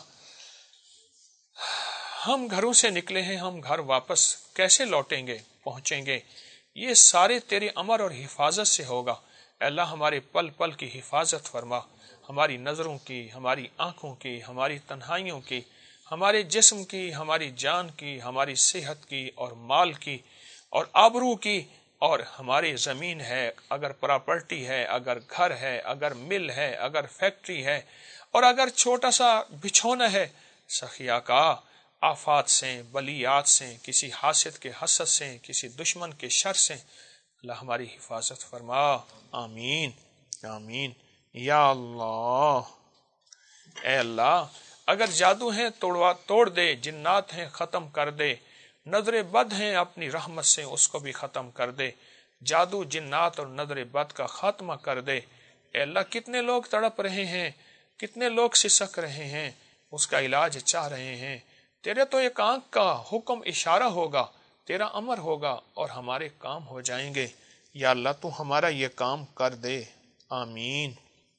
ہم گھروں سے نکلے ہیں، ہم گھر واپس کیسے لوٹیں گے، پہنچیں گے، یہ سارے تیرے امر اور حفاظت سے ہوگا۔ اے اللہ ہمارے پل پل کی حفاظت فرما، ہماری نظروں کی، ہماری آنکھوں کی، ہماری تنہائیوں کی، ہمارے جسم کی، ہماری جان کی، ہماری صحت کی اور مال کی اور آبرو کی، اور ہماری زمین ہے، اگر پراپرٹی ہے، اگر گھر ہے، اگر مل ہے، اگر فیکٹری ہے، اور اگر چھوٹا سا بچھونا ہے، سخی آقا آفات سے، بلیات سے، کسی حاسد کے حسد سے، کسی دشمن کے شر سے اللہ ہماری حفاظت فرما، آمین آمین یا اللہ۔ اے اللہ اگر جادو ہیں توڑوا توڑ دے، جنات ہیں ختم کر دے، نظر بد ہیں اپنی رحمت سے اس کو بھی ختم کر دے، جادو جنات اور نظر بد کا خاتمہ کر دے۔ اے اللہ کتنے لوگ تڑپ رہے ہیں، کتنے لوگ سسک رہے ہیں، اس کا علاج چاہ رہے ہیں، تیرے تو ایک آنکھ کا حکم اشارہ ہوگا، تیرا امر ہوگا اور ہمارے کام ہو جائیں گے۔ یا اللہ تو ہمارا یہ کام کر دے، آمین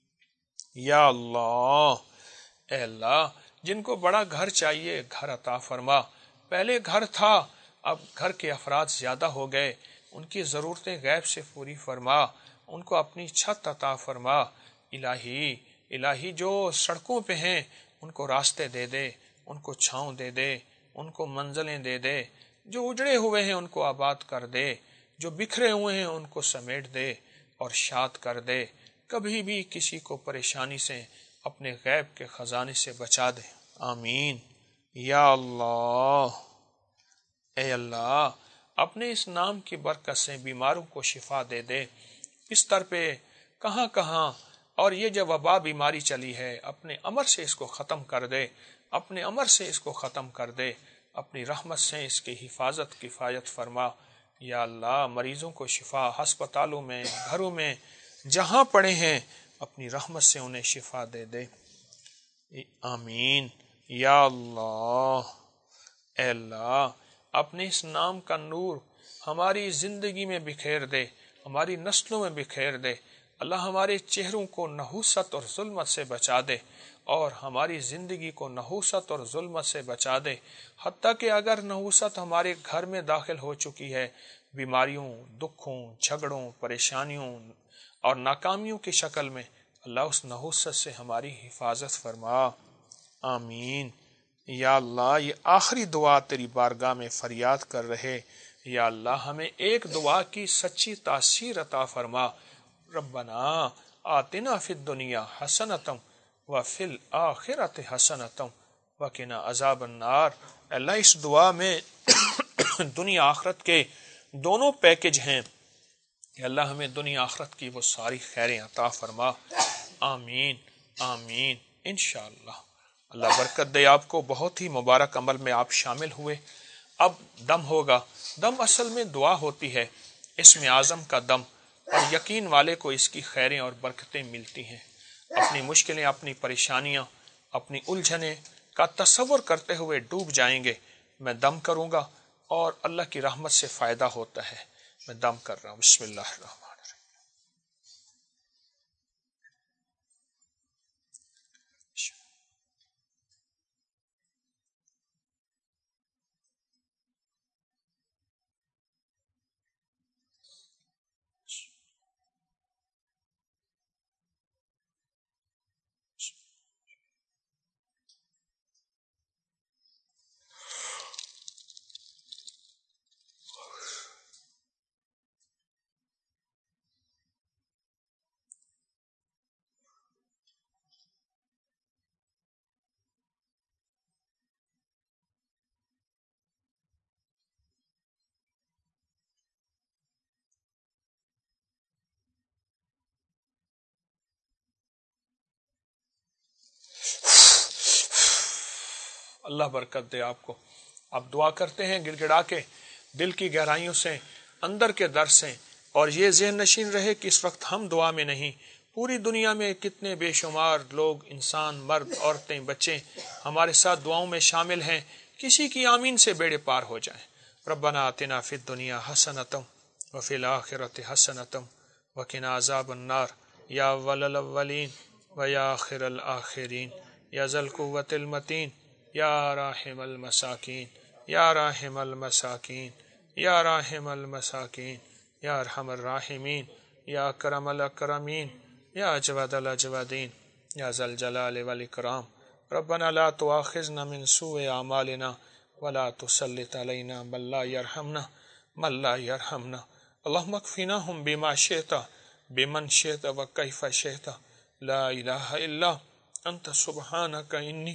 یا اللہ۔ اے اللہ جن کو بڑا گھر چاہیے گھر عطا فرما، پہلے گھر تھا اب گھر کے افراد زیادہ ہو گئے، ان کی ضرورتیں غیب سے پوری فرما، ان کو اپنی چھت عطا فرما۔ الہی الہی جو سڑکوں پہ ہیں ان کو راستے دے دے، ان کو چھاؤں دے دے، ان کو منزلیں دے دے، جو اجڑے ہوئے ہیں ان کو آباد کر دے، جو بکھرے ہوئے ہیں ان کو سمیٹ دے اور شاد کر دے، کبھی بھی کسی کو پریشانی سے اپنے غیب کے خزانے سے بچا دے، آمین یا اللہ۔ اے اللہ اپنے اس نام کی برکت سے بیماروں کو شفا دے دے، بستر پہ کہاں کہاں اور یہ جو وبا بیماری چلی ہے اپنے امر سے اس کو ختم کر دے، اپنے امر سے اس کو ختم کر دے۔ اپنی رحمت سے اس کی حفاظت کفایت فرما۔ یا اللہ مریضوں کو شفا، ہسپتالوں میں، گھروں میں جہاں پڑے ہیں اپنی رحمت سے انہیں شفا دے دے، آمین یا اللہ۔ اے اللہ اپنے اس نام کا نور ہماری زندگی میں بکھیر دے، ہماری نسلوں میں بکھیر دے۔ اللہ ہمارے چہروں کو نحوست اور ظلمت سے بچا دے، اور ہماری زندگی کو نحوست اور ظلمت سے بچا دے، حتیٰ کہ اگر نحوست ہمارے گھر میں داخل ہو چکی ہے، بیماریوں، دکھوں، جھگڑوں، پریشانیوں اور ناکامیوں کی شکل میں، اللہ اس نحوست سے ہماری حفاظت فرما، آمین یا اللہ۔ یہ آخری دعا تیری بارگاہ میں فریاد کر رہے، یا اللہ ہمیں ایک دعا کی سچی تاثیر عطا فرما، ربنا آتنا فی الدنیا حسنۃ وفی الآخرۃ حسنۃ وقنا عذاب النار۔ اللہ اس دعا میں دنیا آخرت کے دونوں پیکج ہیں، اللہ ہمیں دنیا آخرت کی وہ ساری خیریں عطا فرما، آمین آمین انشاءاللہ۔ اللہ برکت دے آپ کو، بہت ہی مبارک عمل میں آپ شامل ہوئے۔ اب دم ہوگا، دم اصل میں دعا ہوتی ہے، اسم اعظم کا دم، اور یقین والے کو اس کی خیریں اور برکتیں ملتی ہیں۔ اپنی مشکلیں، اپنی پریشانیاں، اپنی الجھنیں کا تصور کرتے ہوئے ڈوب جائیں گے۔ میں دم کروں گا اور اللہ کی رحمت سے فائدہ ہوتا ہے۔ میں دم کر رہا ہوں، بسم اللہ الرحمن الرحیم۔ اللہ برکت دے آپ کو۔ آپ دعا کرتے ہیں گڑ گڑا کے، دل کی گہرائیوں سے، اندر کے در سے، اور یہ ذہن نشین رہے کہ اس وقت ہم دعا میں نہیں، پوری دنیا میں کتنے بے شمار لوگ، انسان، مرد، عورتیں، بچے ہمارے ساتھ دعاؤں میں شامل ہیں، کسی کی آمین سے بیڑے پار ہو جائیں۔ ربنا آتنا فی الدنیا حسنۃ وفی الآخرۃ حسنۃ وقنا عذاب النار یا اول الاولین و یا آخر الآخرین یا ذی القوۃ المتین یا راحم المساکین یا راحم المساکین یا راحم المساکین یا ارحم الراحمین یا اکرم الاکرمین یا اجود الاجودین یا ذا الجلال والاکرام۔ ربنا لا تؤاخذنا من سوء اعمالنا ولا تسلط علینا من لا یرحمنا من لا یرحمنا اللهم اکفناهم بما شئت بمن شئت وکیف شئت لا الہ الا انت سبحانک انی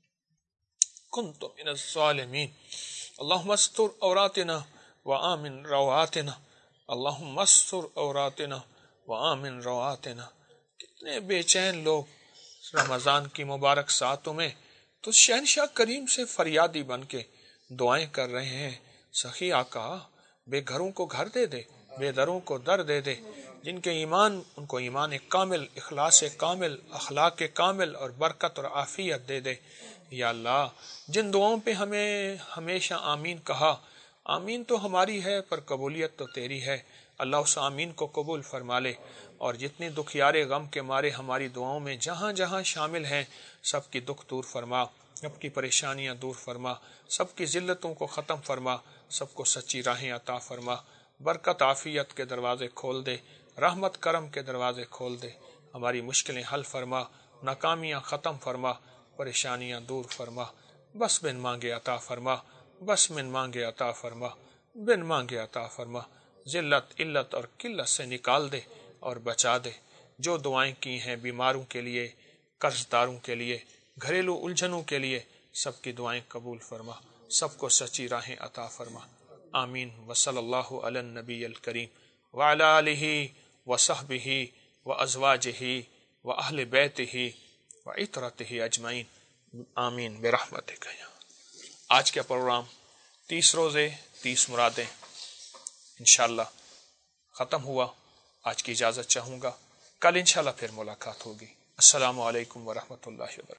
كنت من الظالمين اللهم استر عوراتنا وآمن رواتنا اللهم استر عوراتنا وآمن رواتنا۔ کتنے بے چین لوگ رمضان کی مبارک ساعتوں میں تو شہنشاہ کریم سے فریادی بن کے دعائیں کر رہے ہیں، سخی آقا بے گھروں کو گھر دے دے، بے دروں کو در دے دے، جن کے ایمان ان کو ایمان کامل، اخلاص کامل، اخلاق کامل اور برکت اور عافیت دے دے۔ یا اللہ جن دعاؤں پہ ہمیں ہمیشہ آمین کہا، آمین تو ہماری ہے پر قبولیت تو تیری ہے، اللہ اس آمین کو قبول فرما لے، اور جتنی دکھیارے غم کے مارے ہماری دعاؤں میں جہاں جہاں شامل ہیں سب کی دکھ دور فرما، سب کی پریشانیاں دور فرما، سب کی ذلتوں کو ختم فرما، سب کو سچی راہیں عطا فرما، برکت عافیت کے دروازے کھول دے، رحمت کرم کے دروازے کھول دے، ہماری مشکلیں حل فرما، ناکامیاں ختم فرما، پریشانیاں دور فرما، بس بن مانگے عطا فرما، بس من مانگے عطا فرما، بن مانگے عطا فرما، ذلت علت اور قلت سے نکال دے اور بچا دے۔ جو دعائیں کی ہیں بیماروں کے لیے، قرض داروں کے لیے، گھریلو الجھنوں کے لیے، سب کی دعائیں قبول فرما، سب کو سچی راہیں عطا فرما، آمین۔ وصلی اللہ علی النبی الکریم وعلی آلہ وصحبہ وازواجہ واہل بیتہ وعطرتہ اجمعین، آمین برحمتک یا آج کا پروگرام تیس روزے تیس مرادیں انشاءاللہ ختم ہوا. آج کی اجازت چاہوں گا. کل انشاءاللہ پھر ملاقات ہوگی. السلام علیکم ورحمۃ اللہ وبرکاتہ.